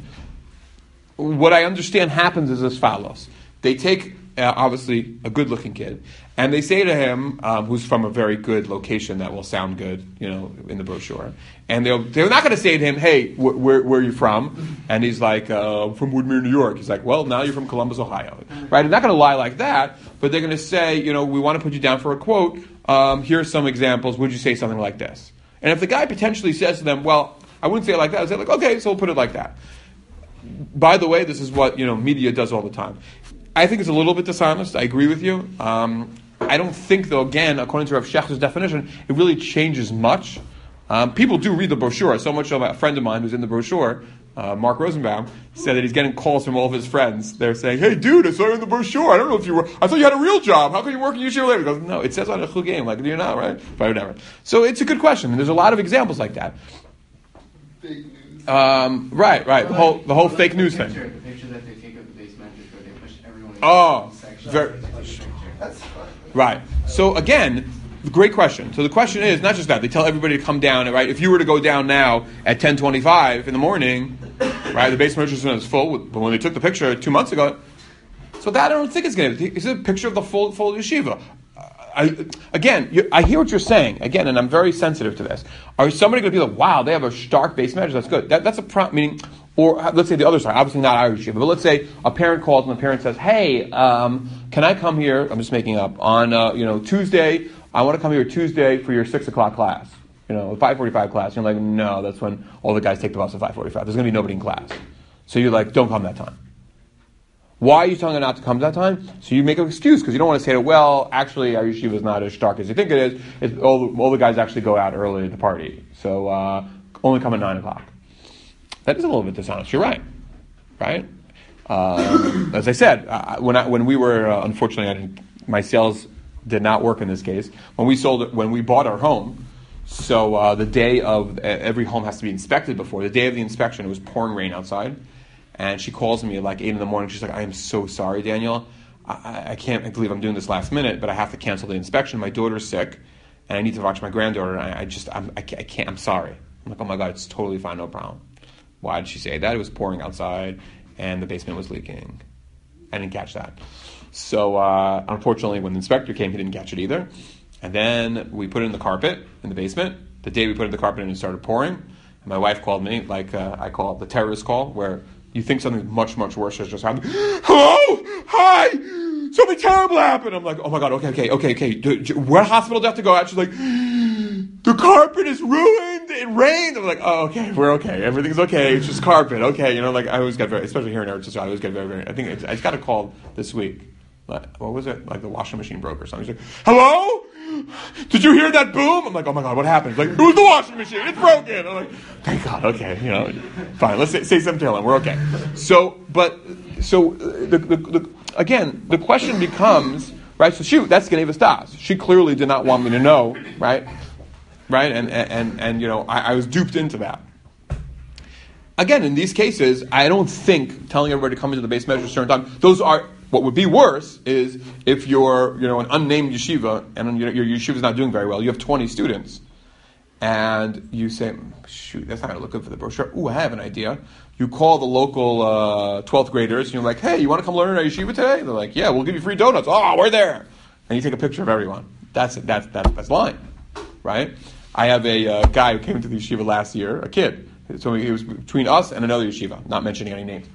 S1: What I understand happens is as follows. They take, uh, obviously, a good-looking kid, and they say to him, um, who's from a very good location that will sound good, you know, in the brochure, and they'll, they're not going to say to him, "Hey, wh- where, where are you from?" And he's like, uh, "From Woodmere, New York." He's like, "Well, now you're from Columbus, Ohio." Right? They're not going to lie like that, but they're going to say, you know, "We want to put you down for a quote. Um, here are some examples. Would you say something like this?" And if the guy potentially says to them, "Well, I wouldn't say it like that," I'd say, like, "Okay, so we'll put it like that." By the way, this is what, you know, media does all the time. I think it's a little bit dishonest. I agree with you. Um, I don't think, though, again, according to Rav Shechter's definition, it really changes much. Um, people do read the brochure. So much so, a friend of mine who's in the brochure, uh, Mark Rosenbaum, said that he's getting calls from all of his friends. They're saying, "Hey, dude, I saw you in the brochure. I don't know if you were, I thought you had a real job. How can you work in yeshiva later?" He goes, "No, it says on a chugim, like, you're not, right?" But whatever. So it's a good question. And there's a lot of examples like that.
S3: Fake news.
S1: Um, right, right. The whole, the whole
S4: Well,
S1: fake
S4: the
S1: news
S4: picture,
S1: thing.
S4: The picture that they take of the base manager where they push everyone in
S1: Oh,
S4: the section.
S1: very-
S4: They take a picture.
S3: That's fine.
S1: Right. So again, great question. So the question is not just that. They tell everybody to come down, right? If you were to go down now at ten twenty-five in the morning, right, the base merchant is full, but when they took the picture two months ago, so that I don't think is going to, it's a picture of the full, full yeshiva. I, again, you, I hear what you're saying, again, and I'm very sensitive to this. Are somebody going to be like, "Wow, they have a stark base measure, that's good." That, that's a prompt, meaning, or let's say the other side, obviously not Irish yeshiva, but let's say a parent calls and the parent says, "Hey, um, can I come here," I'm just making up, on uh, you know Tuesday, I want to come here Tuesday for your six o'clock class, you know, five forty-five class. And you're like, "No, that's when all the guys take the bus at five forty-five. There's going to be nobody in class." So you're like, "Don't come that time." Why are you telling them not to come that time? So you make an excuse because you don't want to say, "Well, actually, our yeshiva is not as stark as you think it is. It's, all, the, all the guys actually go out early to party. So uh, only come at nine o'clock. That is a little bit dishonest. You're right. Right? Uh, as I said, uh, when I, when we were, uh, unfortunately, I didn't, my sales did not work in this case. When we sold it, when we bought our home, so uh, the day of, every home has to be inspected before. The day of the inspection, it was pouring rain outside. And she calls me at like eight in the morning. She's like, I am so sorry, Daniel. I, I can't believe I'm doing this last minute, but I have to cancel the inspection. My daughter's sick, and I need to watch my granddaughter. And I, I just, I'm, I, can't, I can't, I'm sorry. I'm like, oh my God, it's totally fine, no problem. Why did she say that? It was pouring outside, and the basement was leaking. I didn't catch that. So, uh, unfortunately, when the inspector came, he didn't catch it either. And then we put it in the carpet in the basement. The day we put it in the carpet and it started pouring, and my wife called me, like uh, I call it the terrorist call, where you think something much, much worse has just happened. Hello? Hi! Something terrible happened! I'm like, oh my God, okay, okay, okay, okay. Do, do, what hospital do I have to go at? She's like, the carpet is ruined! It rained! I'm like, oh, okay, we're okay. Everything's okay. It's just carpet. Okay, you know, like I always get very, especially here in Eretz Yisrael, I always get very, very, I think it's, I just got a call this week. Like, what was it? Like the washing machine broke or something. He's like, hello? Did you hear that boom? I'm like, oh my God, what happened? He's like, it was the washing machine. It's broken. I'm like, thank God. Okay, you know, fine. Let's say, say something to him. We're okay. So, but, so, the, the, the, again, the question becomes, right, so shoot, that's Genevas Das. She clearly did not want me to know, right? Right? And, and, and, and you know, I, I was duped into that. Again, in these cases, I don't think telling everybody to come into the base measure at a certain time, those are, what would be worse is if you're, you know, an unnamed yeshiva and your, your yeshiva is not doing very well. You have twenty students, and you say, "Shoot, that's not going to look good for the brochure." Ooh, I have an idea. You call the local uh, twelfth graders, and you're like, "Hey, you want to come learn at our yeshiva today?" They're like, "Yeah, we'll give you free donuts." Oh, we're there, and you take a picture of everyone. That's that's that's that's lying, right? I have a uh, guy who came into the yeshiva last year, a kid. So he was between us and another yeshiva, not mentioning any names.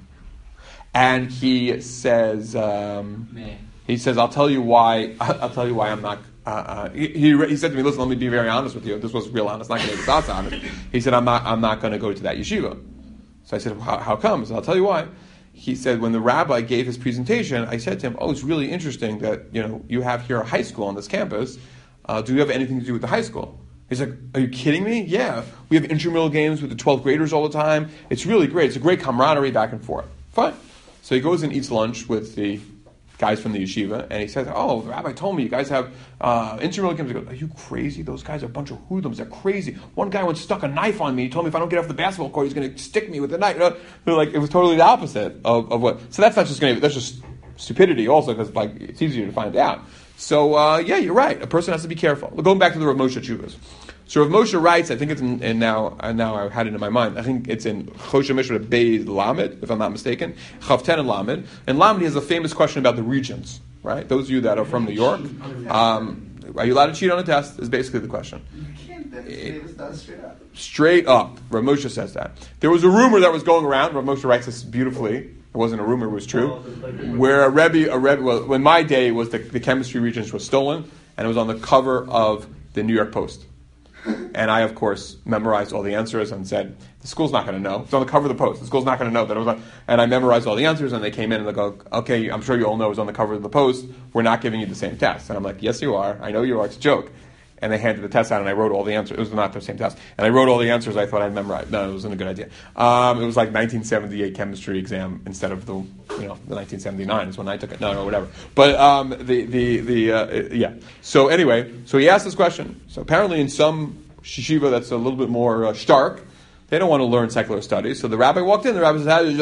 S1: And he says, um, he says, I'll tell you why. I'll tell you why I'm not. Uh, uh, he, he he said to me, listen, let me be very honest with you. This was real honest, not going to be thoughts honest. He said, I'm not. I'm not going to go to that yeshiva. So I said, how, how come? So I'll tell you why. He said, when the rabbi gave his presentation, I said to him, oh, it's really interesting that you know you have here a high school on this campus. Uh, do you have anything to do with the high school? He's like, are you kidding me? Yeah, we have intramural games with the twelfth graders all the time. It's really great. It's a great camaraderie back and forth. Fine. So he goes and eats lunch with the guys from the yeshiva, and he says, oh, the rabbi told me you guys have uh, intramural games. He goes, are you crazy? Those guys are a bunch of hoodlums. They're crazy. One guy once stuck a knife on me. He told me if I don't get off the basketball court, he's going to stick me with a knife. They're like, it was totally the opposite of, of what. So that's not just going to, that's just stupidity also, because like it's easier to find out. So, uh, yeah, you're right. A person has to be careful. Going back to the Rav Moshe Tshuvas. So Rav Moshe writes, I think it's in, and now uh, now I had it in my mind, I think it's in Choshen Mishra Beis Lamed, if I'm not mistaken, Chav Ten and Lamed. And Lamed, he has a famous question about the regions, right? Those of you that are from New York, um, are you allowed to cheat on a test, is basically the question.
S3: You can't, that's Genevas Das straight up.
S1: Straight up. Rav Moshe says that. There was a rumor that was going around, Rav Moshe writes this beautifully, it wasn't a rumor, it was true, where a Rebbe, a Rebbe well, in my day, was the, the chemistry regions was stolen, and it was on the cover of the New York Post. And I, of course, memorized all the answers and said, the school's not going to know. It's on the cover of the Post. The school's not going to know that it was on. And I memorized all the answers, and they came in and they go, okay, I'm sure you all know it was on the cover of the Post. We're not giving you the same test. And I'm like, yes, you are. I know you are. It's a joke. And they handed the test out, and I wrote all the answers. It was not the same test. And I wrote all the answers I thought I'd memorized. No, it wasn't a good idea. Um, it was like nineteen seventy-eight chemistry exam instead of the, you know, the nineteen seventy-nine is when I took it. No, no, whatever. But um, the, the, the uh, yeah. So anyway, so he asked this question. So apparently in some yeshiva that's a little bit more uh, stark, they don't want to learn secular studies. So the rabbi walked in, the rabbi says,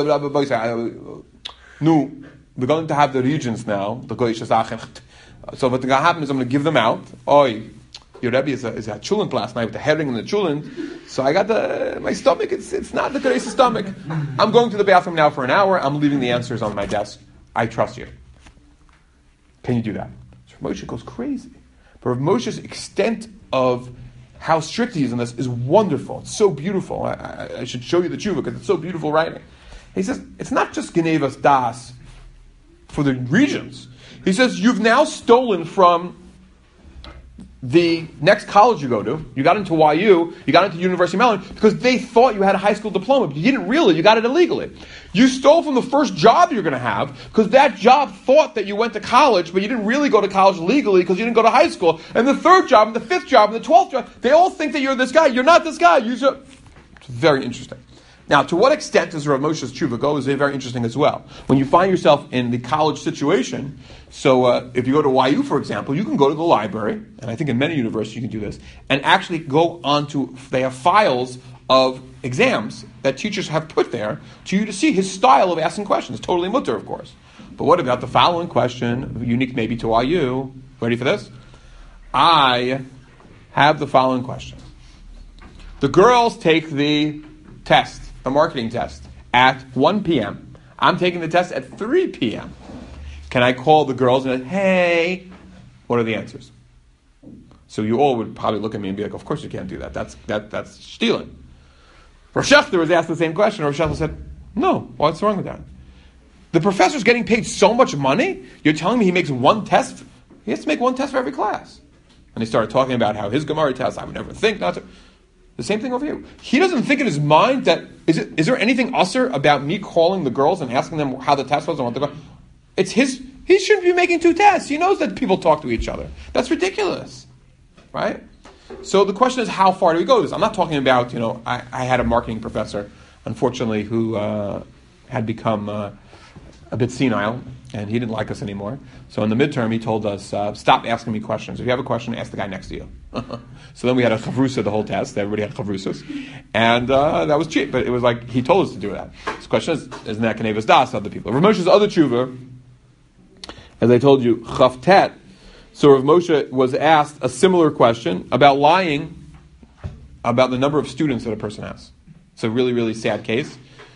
S1: no, we're going to have the regions now. So what's going to happen is I'm going to give them out. Oi, your Rebbe is, a, is at Chulent last night with the herring and the Chulent. So I got the, my stomach, it's it's not the Geresa stomach. I'm going to the bathroom now for an hour. I'm leaving the answers on my desk. I trust you. Can you do that? So Moshe goes crazy. But Rav Moshe's extent of how strict he is in this is wonderful. It's so beautiful. I, I, I should show you the tshuva because it's so beautiful writing. He says, it's not just Genevas Das for the regions. He says, you've now stolen from the next college you go to. You got into Y U, you got into University of Maryland because they thought you had a high school diploma, but you didn't really, you got it illegally. You stole from the first job you're going to have because that job thought that you went to college, but you didn't really go to college legally because you didn't go to high school. And the third job, and the fifth job, and the twelfth job, they all think that you're this guy. You're not this guy. You're just... It's very interesting. Now, to what extent does Rav Moshe's tshuva go is very interesting as well. When you find yourself in the college situation, so uh, if you go to Y U, for example, you can go to the library, and I think in many universities you can do this, and actually go onto, they have files of exams that teachers have put there to you to see his style of asking questions. Totally mutter, of course. But what about the following question, unique maybe to I U? Ready for this? I have the following question. The girls take the test, the marketing test, at one p.m. I'm taking the test at three p.m. Can I call the girls and say, hey, what are the answers? So you all would probably look at me and be like, of course you can't do that. That's that that's stealing. Rosh Hashanah was asked the same question. Rosh Hashanah said, no, what's wrong with that? The professor's getting paid so much money, you're telling me he makes one test? He has to make one test for every class. And he started talking about how his Gemara test, I would never think not to. The same thing over here. He doesn't think in his mind that, is it? Is there anything usher about me calling the girls and asking them how the test was and what they go? It's his, he shouldn't be making two tests. He knows that people talk to each other. That's ridiculous. Right? So the question is, how far do we go with this? I'm not talking about, you know, I, I had a marketing professor, unfortunately, who uh, had become uh, a bit senile, and he didn't like us anymore. So in the midterm, he told us, uh, stop asking me questions. If you have a question, ask the guy next to you. So then we had a chavrusa the whole test. Everybody had chavrusas. And uh, that was cheap, but it was like, he told us to do that. This question is, isn't that Knevas Das, other people? Rav Moshe's other tshuva, as I told you, Chavtet. So Rav Moshe was asked a similar question about lying about the number of students that a person has. It's a really, really sad case.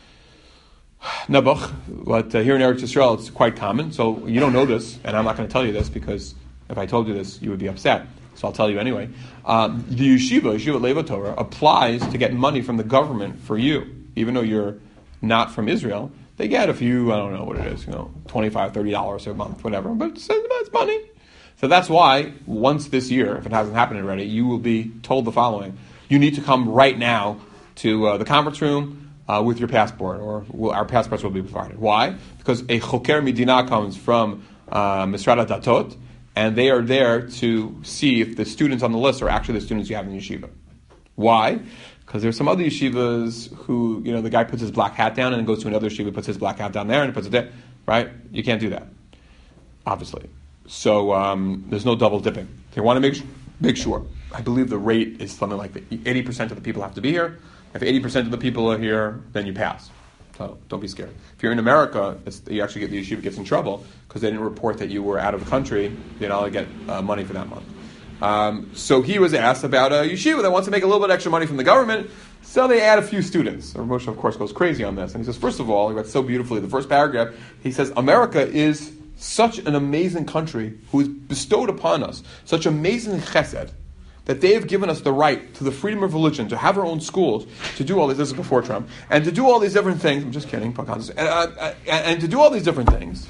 S1: Nebuch, but uh, here in Eretz Yisrael it's quite common. So you don't know this, and I'm not going to tell you this because if I told you this, you would be upset. So I'll tell you anyway. Um, the yeshiva, yeshiva Leva Torah, applies to get money from the government for you, even though you're not from Israel. They get a few, I don't know what it is, you know, twenty-five dollars, thirty dollars a month, whatever, but it's, it's money. So that's why, once this year, if it hasn't happened already, you will be told the following. You need to come right now to uh, the conference room uh, with your passport, or we'll, our passports will be provided. Why? Because a choker midina comes from uh, Misrad HaDatot, and they are there to see if the students on the list are actually the students you have in yeshiva. Why? Because there's some other yeshivas who, you know, the guy puts his black hat down and then goes to another yeshiva, puts his black hat down there and puts it there, right? You can't do that, obviously. So um, there's no double dipping. They want to make make sure. I believe the rate is something like the eighty percent of the people have to be here. If eighty percent of the people are here, then you pass. So don't be scared. If you're in America, it's, you actually get the yeshiva gets in trouble because they didn't report that you were out of the country. They don't get uh, money for that month. Um, so he was asked about a yeshiva that wants to make a little bit extra money from the government, so they add a few students. Rav Moshe, of course, goes crazy on this. And he says, first of all, he writes so beautifully, the first paragraph, he says, America is such an amazing country who has bestowed upon us such amazing chesed that they have given us the right to the freedom of religion, to have our own schools, to do all these, this is before Trump, and to do all these different things. I'm just kidding, and, uh, uh, and to do all these different things.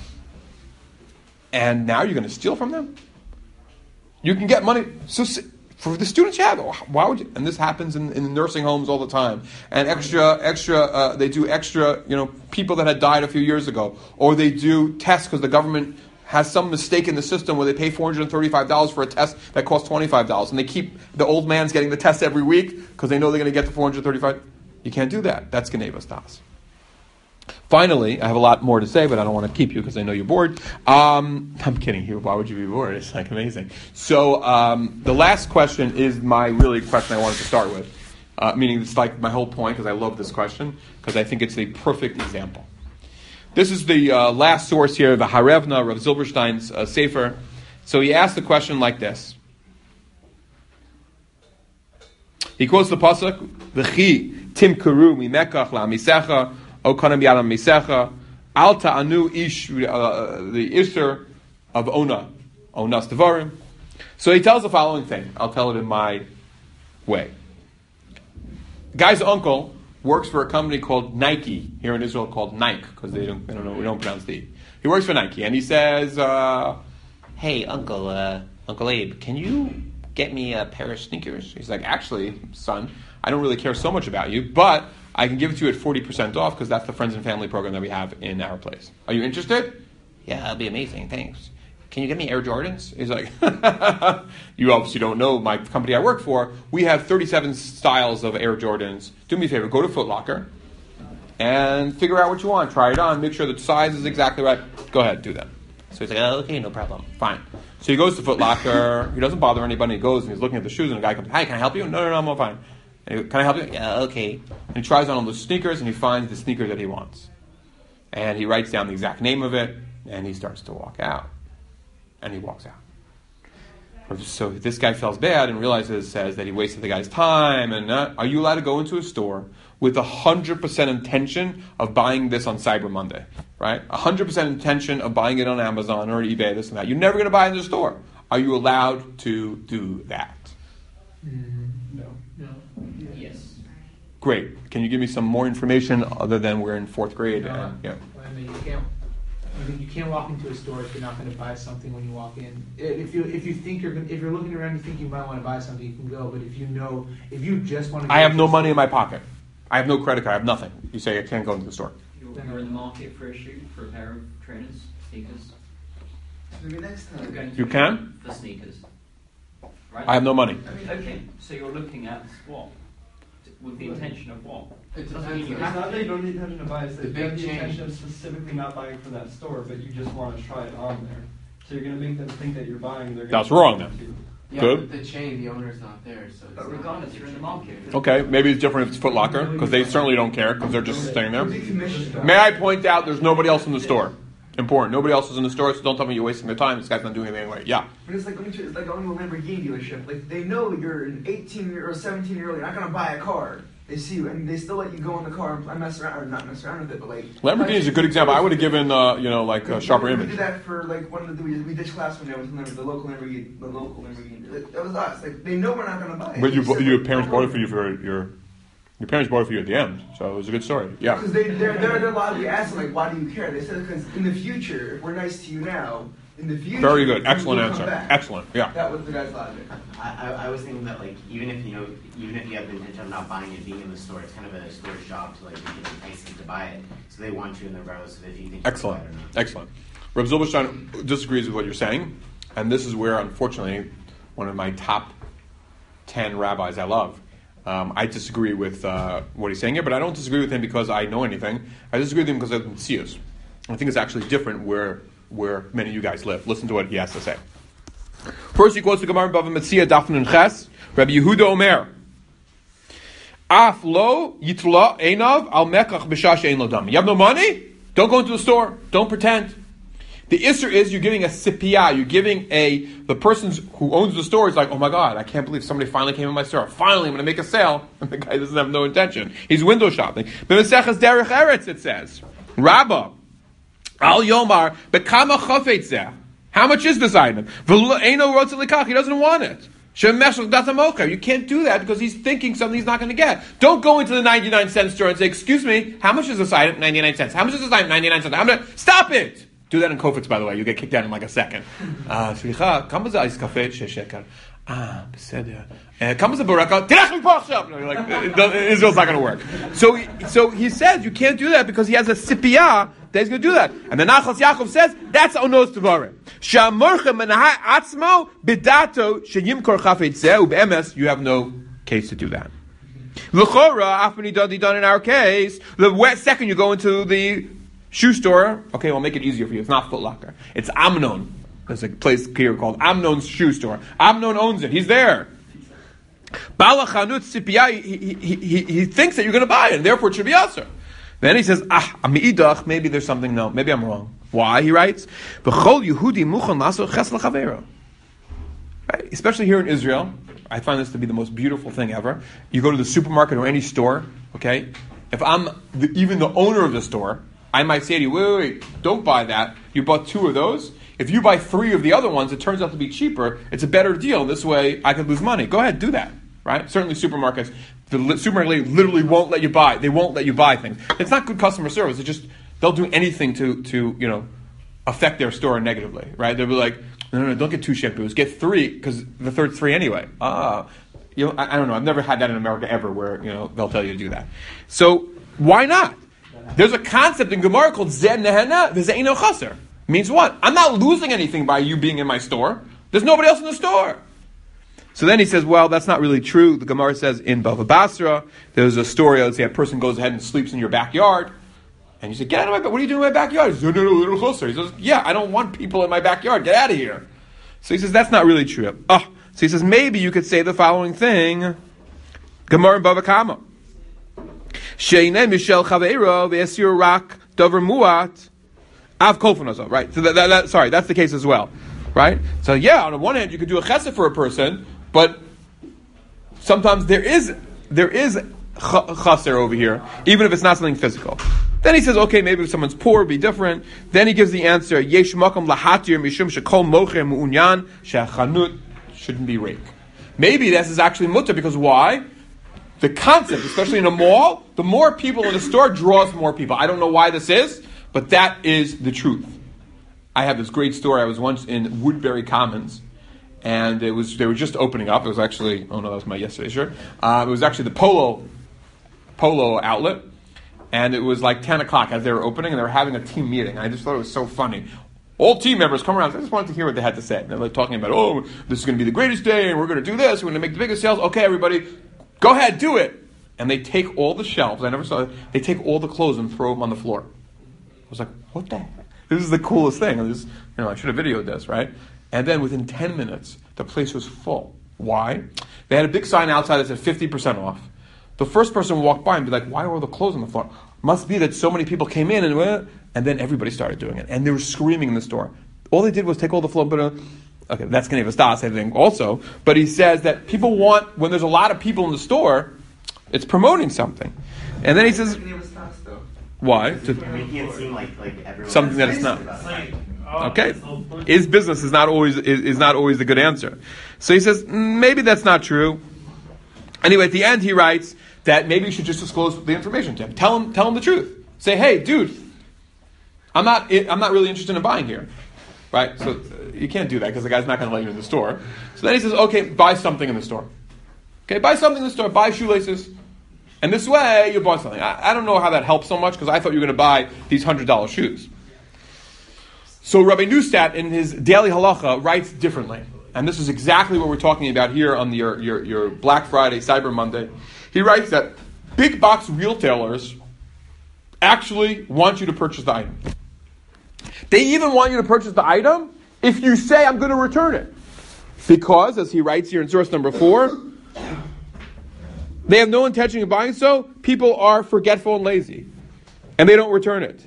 S1: And now you're going to steal from them? You can get money. So for the students you have, why would you? And this happens in, in nursing homes all the time. And extra, extra, uh, they do extra, you know, people that had died a few years ago. Or they do tests because the government has some mistake in the system where they pay four hundred thirty-five dollars for a test that costs twenty-five dollars. And they keep the old man's getting the test every week because they know they're going to get the four hundred thirty-five dollars. You can't do that. That's Genevas Das. Finally, I have a lot more to say, but I don't want to keep you because I know you're bored. Um, I'm kidding you. Why would you be bored? It's like amazing. So um, the last question is my really question I wanted to start with. Uh, meaning it's like my whole point because I love this question because I think it's a perfect example. This is the uh, last source here, the Harevna, Rav Zilberstein's uh, Sefer. So he asked the question like this. He quotes the pasuk, "V'chi timkaru mimekach la'amisecha." O kanam yadam misecha, al ta'anu ish, uh, the isser of ona, onas devarim. So he tells the following thing. I'll tell it in my way. Guy's uncle works for a company called Nike here in Israel, called Nike because they don't, they don't know, we don't pronounce the. He works for Nike, and he says, uh, "Hey, Uncle, uh, Uncle Abe, can you get me a pair of sneakers?" He's like, "Actually, son, I don't really care so much about you, but I can give it to you at forty percent off because that's the friends and family program that we have in our place. Are you interested?" "Yeah, that'd be amazing. Thanks. Can you get me Air Jordans?" He's like, "You obviously don't know my company I work for. We have thirty-seven styles of Air Jordans. Do me a favor, go to Foot Locker and figure out what you want. Try it on. Make sure the size is exactly right. Go ahead, do that." So he's like, "Oh, okay, no problem. Fine." So he goes to Foot Locker. He doesn't bother anybody. He goes and he's looking at the shoes and the guy comes, "Hi, can I help you?" "No, no, no, I'm all fine." And he, can I help you? Yeah, okay. And he tries on all the sneakers, and he finds the sneaker that he wants. And he writes down the exact name of it, and he starts to walk out. And he walks out. So this guy feels bad and realizes, says that he wasted the guy's time. And uh, are you allowed to go into a store with a hundred percent intention of buying this on Cyber Monday, right? A hundred percent intention of buying it on Amazon or eBay, this and that. You're never going to buy it in the store. Are you allowed to do that?
S5: Mm,
S2: No. No. Yes.
S1: Great. Can you give me some more information other than we're in fourth grade?
S5: No.
S1: And, yeah.
S5: I mean, you can't. You you can't walk into a store if you're not going to buy something when you walk in. If you if you think you're gonna, if you're looking around, you think you might want to buy something, you can go. But if you know, if you just want to,
S1: I have no money in my pocket. I have no credit card. I have nothing. You say I can't go into the store.
S2: You're, you're in the market for a shoe, for a pair of trainers, sneakers.
S3: Maybe next
S2: You're
S3: time.
S2: going to
S1: You can?
S2: For sneakers. Right?
S1: I have no money.
S3: I mean,
S2: Okay, so you're looking at what? With the intention of what?
S4: It
S2: Doesn't
S4: depends.
S2: mean you
S6: It's
S2: have
S6: not
S2: to.
S6: that you don't need intention to buy, it's
S4: The
S6: that you have
S4: big
S6: the
S4: change.
S6: intention of specifically not buying from that store, but you just want to try it on there. So you're going to make them think that you're buying, and they're going
S1: That's wrong, then.
S4: Yeah,
S1: Good.
S4: but the chain, the owner's not there, so it's
S2: But
S4: not-
S2: regardless, you're in the market.
S1: Okay, maybe it's different if it's Foot Locker, because they certainly don't care, because they're just staying there.
S3: big commission.
S1: May I point out there's nobody else in the store? Important. Nobody else is in the store, so don't tell me you're wasting their time. This guy's not doing anything anyway. Yeah.
S3: But it's like going to it's like going to a Lamborghini dealership. Like they know you're an eighteen year or seventeen year old. You're not gonna buy a car. They see you and they still let you go in the car and mess around or not mess around with it. But like
S1: Lamborghini is a good example. I would have given, uh, you know, like
S3: We-
S1: a sharper
S3: we, We
S1: image.
S3: did that for like one of the we, we ditched class when I was in the local Lamborghini. The local Lamborghini. Like, that was us. Like they know we're not gonna buy it.
S1: But you,
S3: They said,
S1: your
S3: like,
S1: parents
S3: "No
S1: bought it for you
S3: problem."
S1: for your, your parents bought it for you at the end, so it was a good story. Yeah.
S3: Because they, they're, they're, they're a lot of we asked them like, why do you care? They said because in the future, if we're nice to you now, in the future,
S1: Very good.
S3: we
S1: Excellent
S3: will come
S1: answer.
S3: back.
S1: Excellent. Yeah.
S3: That was the guy's logic.
S7: I, I, I was thinking that like even if you know even if you have the intention of not buying it being in the store, it's kind of a store's job to like make it enticing to buy it. So they want you in there regardless of if you think you
S1: Excellent.
S7: can buy it or not.
S1: Excellent. Reb Zilberstein disagrees with what you're saying, and this is where, unfortunately, one of my top ten rabbis I love. Um, I disagree with uh, what he's saying here, but I don't disagree with him because I know anything. I disagree with him because of Messias. I think it's actually different where where many of you guys live. Listen to what he has to say. First, he quotes the Gemara in Bava Metzia, Daf Nun Ches, Rabbi Yehuda Omer. Af lo yitla einav al mekach b'shah she'ein lo dam. You have no money? Don't go into the store. Don't pretend. The isser is you're giving a sipiyah. You're giving a the person who owns the store is like, oh my god, I can't believe somebody finally came in my store. Finally, I'm going to make a sale. And the guy doesn't have no intention. He's window shopping. B'meseches derech eretz it says, Rabbah al yomar bekama chafetz zeh. How much is this item? V'lo eino rotze likach. He doesn't want it. Shemeshach datamocher. You can't do that because he's thinking something he's not going to get. Don't go into the ninety-nine cent store and say, excuse me, how much is this item? ninety-nine cents. How much is this item? ninety-nine cents. I'm gonna stop it. Do that in Kofitz, by the way. You get kicked out in like a second. Slicha, kama ze ice cafe sheker. Ah, beseder. Kama ze baraka. Tirach mipo achshav. No, you're like, it- it- Israel's not going to work. So, he- so he says you can't do that because he has a sipiyah that he's going to do that. And the Nachas Yaakov says that's onos tavarim. Shamorcha menaha atzmo bidato sheyimkor chafetz zeh ubeemes. You have no case to do that. L'chora, after done done in our case, the wet second you go into the shoe store, okay, we'll make it easier for you. It's not Foot Locker. It's Amnon. There's a place here called Amnon's shoe store. Amnon owns it. He's there. Balachanut Sipiyah, he, he, he, he thinks that you're going to buy it, and therefore it should be usher. Then he says, ah, ami'idach, maybe there's something, no, maybe I'm wrong. Why? He writes, B'chol Yehudi muchan laso ches l'chavero. Right? Especially here in Israel, I find this to be the most beautiful thing ever. You go to the supermarket or any store, okay? If I'm the, even the owner of the store, I might say to you, wait, wait, wait, don't buy that. You bought two of those. If you buy three of the other ones, it turns out to be cheaper. It's a better deal. This way, I could lose money. Go ahead, do that. Right? Certainly supermarkets, the li- supermarket literally won't let you buy. They won't let you buy things. It's not good customer service. It's just, they'll do anything to, to you know, affect their store negatively. Right? They'll be like, no, no, no, don't get two shampoos. Get three, because the third's free anyway. Ah. You know, I, I don't know. I've never had that in America ever where, you know, they'll tell you to do that. So, why not? There's a concept in Gemara called Zeh Nehena V'Ze'ino Chaser. Means what? I'm not losing anything by you being in my store. There's nobody else in the store. So then he says, well, that's not really true. The Gemara says in Bava Basra, there's a story, let's say a person goes ahead and sleeps in your backyard. And you say, get out of my backyard. What are you doing in my backyard? He says, no, no, no, no, Chaser. He says, yeah, I don't want people in my backyard. Get out of here. So he says, that's not really true. Oh. So he says, maybe you could say the following thing. Gemara in Bava Kama. Sheine Michel Chaveiro ve'esir rak dover muat av kofanazov. Right. So that, that, that, sorry, that's the case as well. Right. So yeah, on the one hand, you could do a chesed for a person, but sometimes there is there is chaser over here, even if it's not something physical. Then he says, okay, maybe if someone's poor, it'd be different. Then he gives the answer: Yesh makom lahatir mishum shekol mocher mu'unyan shechanut shouldn't be rake. Maybe this is actually mutter because why? The concept, especially in a mall, the more people in the store draws more people. I don't know why this is, but that is the truth. I have this great story. I was once in Woodbury Commons, and it was they were just opening up. It was actually, oh no, that was my yesterday's shirt. Uh, it was actually the Polo Polo outlet, and it was like ten o'clock as they were opening, and they were having a team meeting. I just thought it was so funny. All team members come around. I just wanted to hear what they had to say. They're like talking about, oh, this is going to be the greatest day, and we're going to do this. We're going to make the biggest sales. Okay, everybody, go ahead, do it. And they take all the shelves. I never saw it. They take all the clothes and throw them on the floor. I was like, what the heck? This is the coolest thing. I just, you know, I should have videoed this, right? And then within ten minutes, the place was full. Why? They had a big sign outside that said fifty percent off. The first person walked by and be like, why are all the clothes on the floor? Must be that so many people came in and went, and then everybody started doing it. And they were screaming in the store. All they did was take all the floor, but uh, okay, that's Gnevas Das, I think, also. But he says that people want, when there's a lot of people in the store, it's promoting something. And then he says, why? To,
S7: Making it seem like, like everyone
S1: something that it's not. Okay, his business is not always is, is not always the good answer. So he says mm, maybe that's not true. Anyway, at the end he writes that maybe you should just disclose the information to him. Tell him tell him the truth. Say, hey, dude, I'm not I'm not really interested in buying here, right? So uh, you can't do that because the guy's not going to let you in the store. So then he says, okay, buy something in the store. Okay, buy something in the store. Buy shoelaces. And this way, you bought something. I, I don't know how that helps so much because I thought you were going to buy these one hundred dollars shoes. So Rabbi Neustadt, in his Daily Halacha, writes differently. And this is exactly what we're talking about here on the, your, your, your Black Friday, Cyber Monday. He writes that big box retailers actually want you to purchase the item. They even want you to purchase the item if you say, I'm going to return it. Because, as he writes here in source number four, they have no intention of buying so, people are forgetful and lazy. And they don't return it.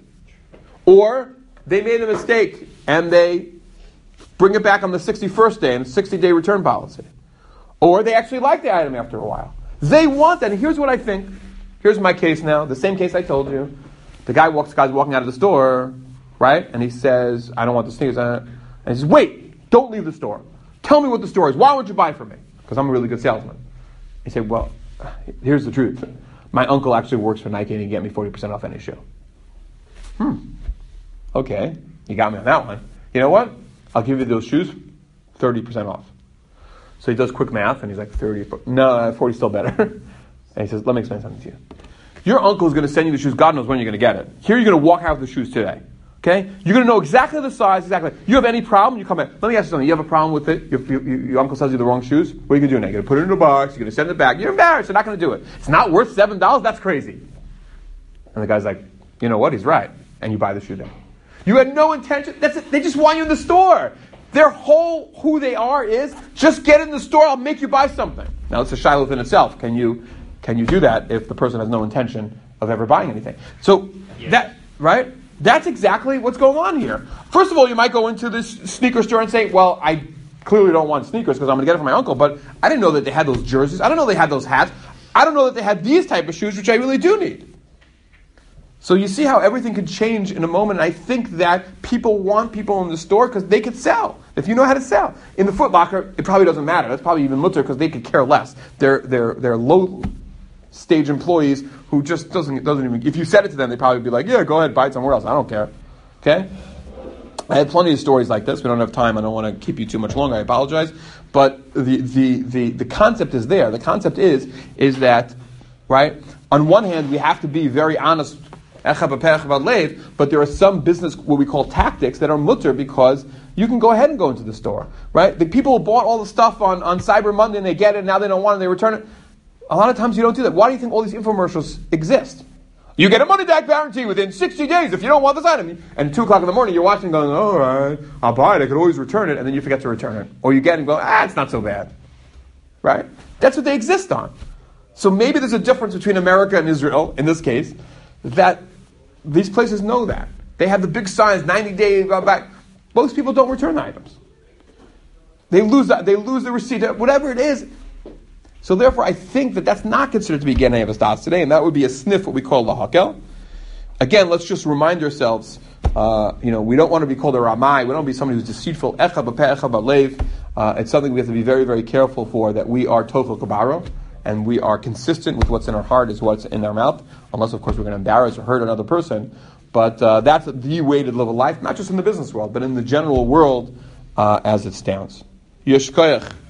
S1: Or they made a mistake and they bring it back on the sixty-first day and sixty-day return policy. Or they actually like the item after a while. They want that. And here's what I think. Here's my case now. The same case I told you. The guy walks, the guy's walking out of the store, right? And he says, I don't want the sneakers. And he says, wait, don't leave the store. Tell me what the store is. Why won't you buy from me? Because I'm a really good salesman. He said, well, here's the truth. My uncle actually works for Nike and he can get me forty percent off any shoe. Hmm. Okay. You got me on that one. You know what? I'll give you those shoes thirty percent off. So he does quick math and he's like, thirty, no, forty is still better. And he says, let me explain something to you. Your uncle is going to send you the shoes. God knows when you're going to get it. Here you're going to walk out with the shoes today. Okay? You're going to know exactly the size, exactly. You have any problem, you come back. Let me ask you something. You have a problem with it? Your, your, your uncle sells you the wrong shoes? What are you going to do now? You're going to put it in a box. You're going to send it back. You're embarrassed. You're not going to do it. It's not worth seven dollars? That's crazy. And the guy's like, you know what? He's right. And you buy the shoe then. You had no intention. That's it. They just want you in the store. Their whole who they are is just get in the store. I'll make you buy something. Now it's a shiloh within itself. Can you can you do that if the person has no intention of ever buying anything? So yeah. that right. That's exactly what's going on here. First of all, you might go into this sneaker store and say, well, I clearly don't want sneakers because I'm going to get it from my uncle, but I didn't know that they had those jerseys. I don't know they had those hats. I don't know that they had these type of shoes, which I really do need. So you see how everything could change in a moment. And I think that people want people in the store because they could sell. If you know how to sell. In the Foot Locker, it probably doesn't matter. That's probably even mutter because they could care less. They're, they're, they're low stage employees who just doesn't doesn't even. If you said it to them, they'd probably be like, "Yeah, go ahead, buy it somewhere else. I don't care." Okay. I had plenty of stories like this. We don't have time. I don't want to keep you too much longer. I apologize. But the the the, the concept is there. The concept is is that right. On one hand, we have to be very honest. But there are some business what we call tactics that are mutter because you can go ahead and go into the store, right? The people who bought all the stuff on, on Cyber Monday and they get it and now they don't want it, they return it. A lot of times you don't do that. Why do you think all these infomercials exist? You get a money back guarantee within sixty days if you don't want this item. And two o'clock in the morning you're watching going, all right, I'll buy it, I could always return it, and then you forget to return it. Or you get it and go, ah, it's not so bad. Right? That's what they exist on. So maybe there's a difference between America and Israel, in this case, that these places know that. They have the big signs, ninety days, back. Most people don't return the items. They lose that, they lose the receipt, whatever it is. So therefore, I think that that's not considered to be Genei Avos today, and that would be a sniff, what we call lahakel. Again, let's just remind ourselves, uh, you know, we don't want to be called a ramai, we don't want to be somebody who's deceitful, echa b'peh, echa b'leiv. Uh, it's something we have to be very, very careful for, that we are tochel kabaro, and we are consistent with what's in our heart is what's in our mouth, unless, of course, we're going to embarrass or hurt another person. But uh, that's the way to live a life, not just in the business world, but in the general world uh, as it stands. Yeshkoyach.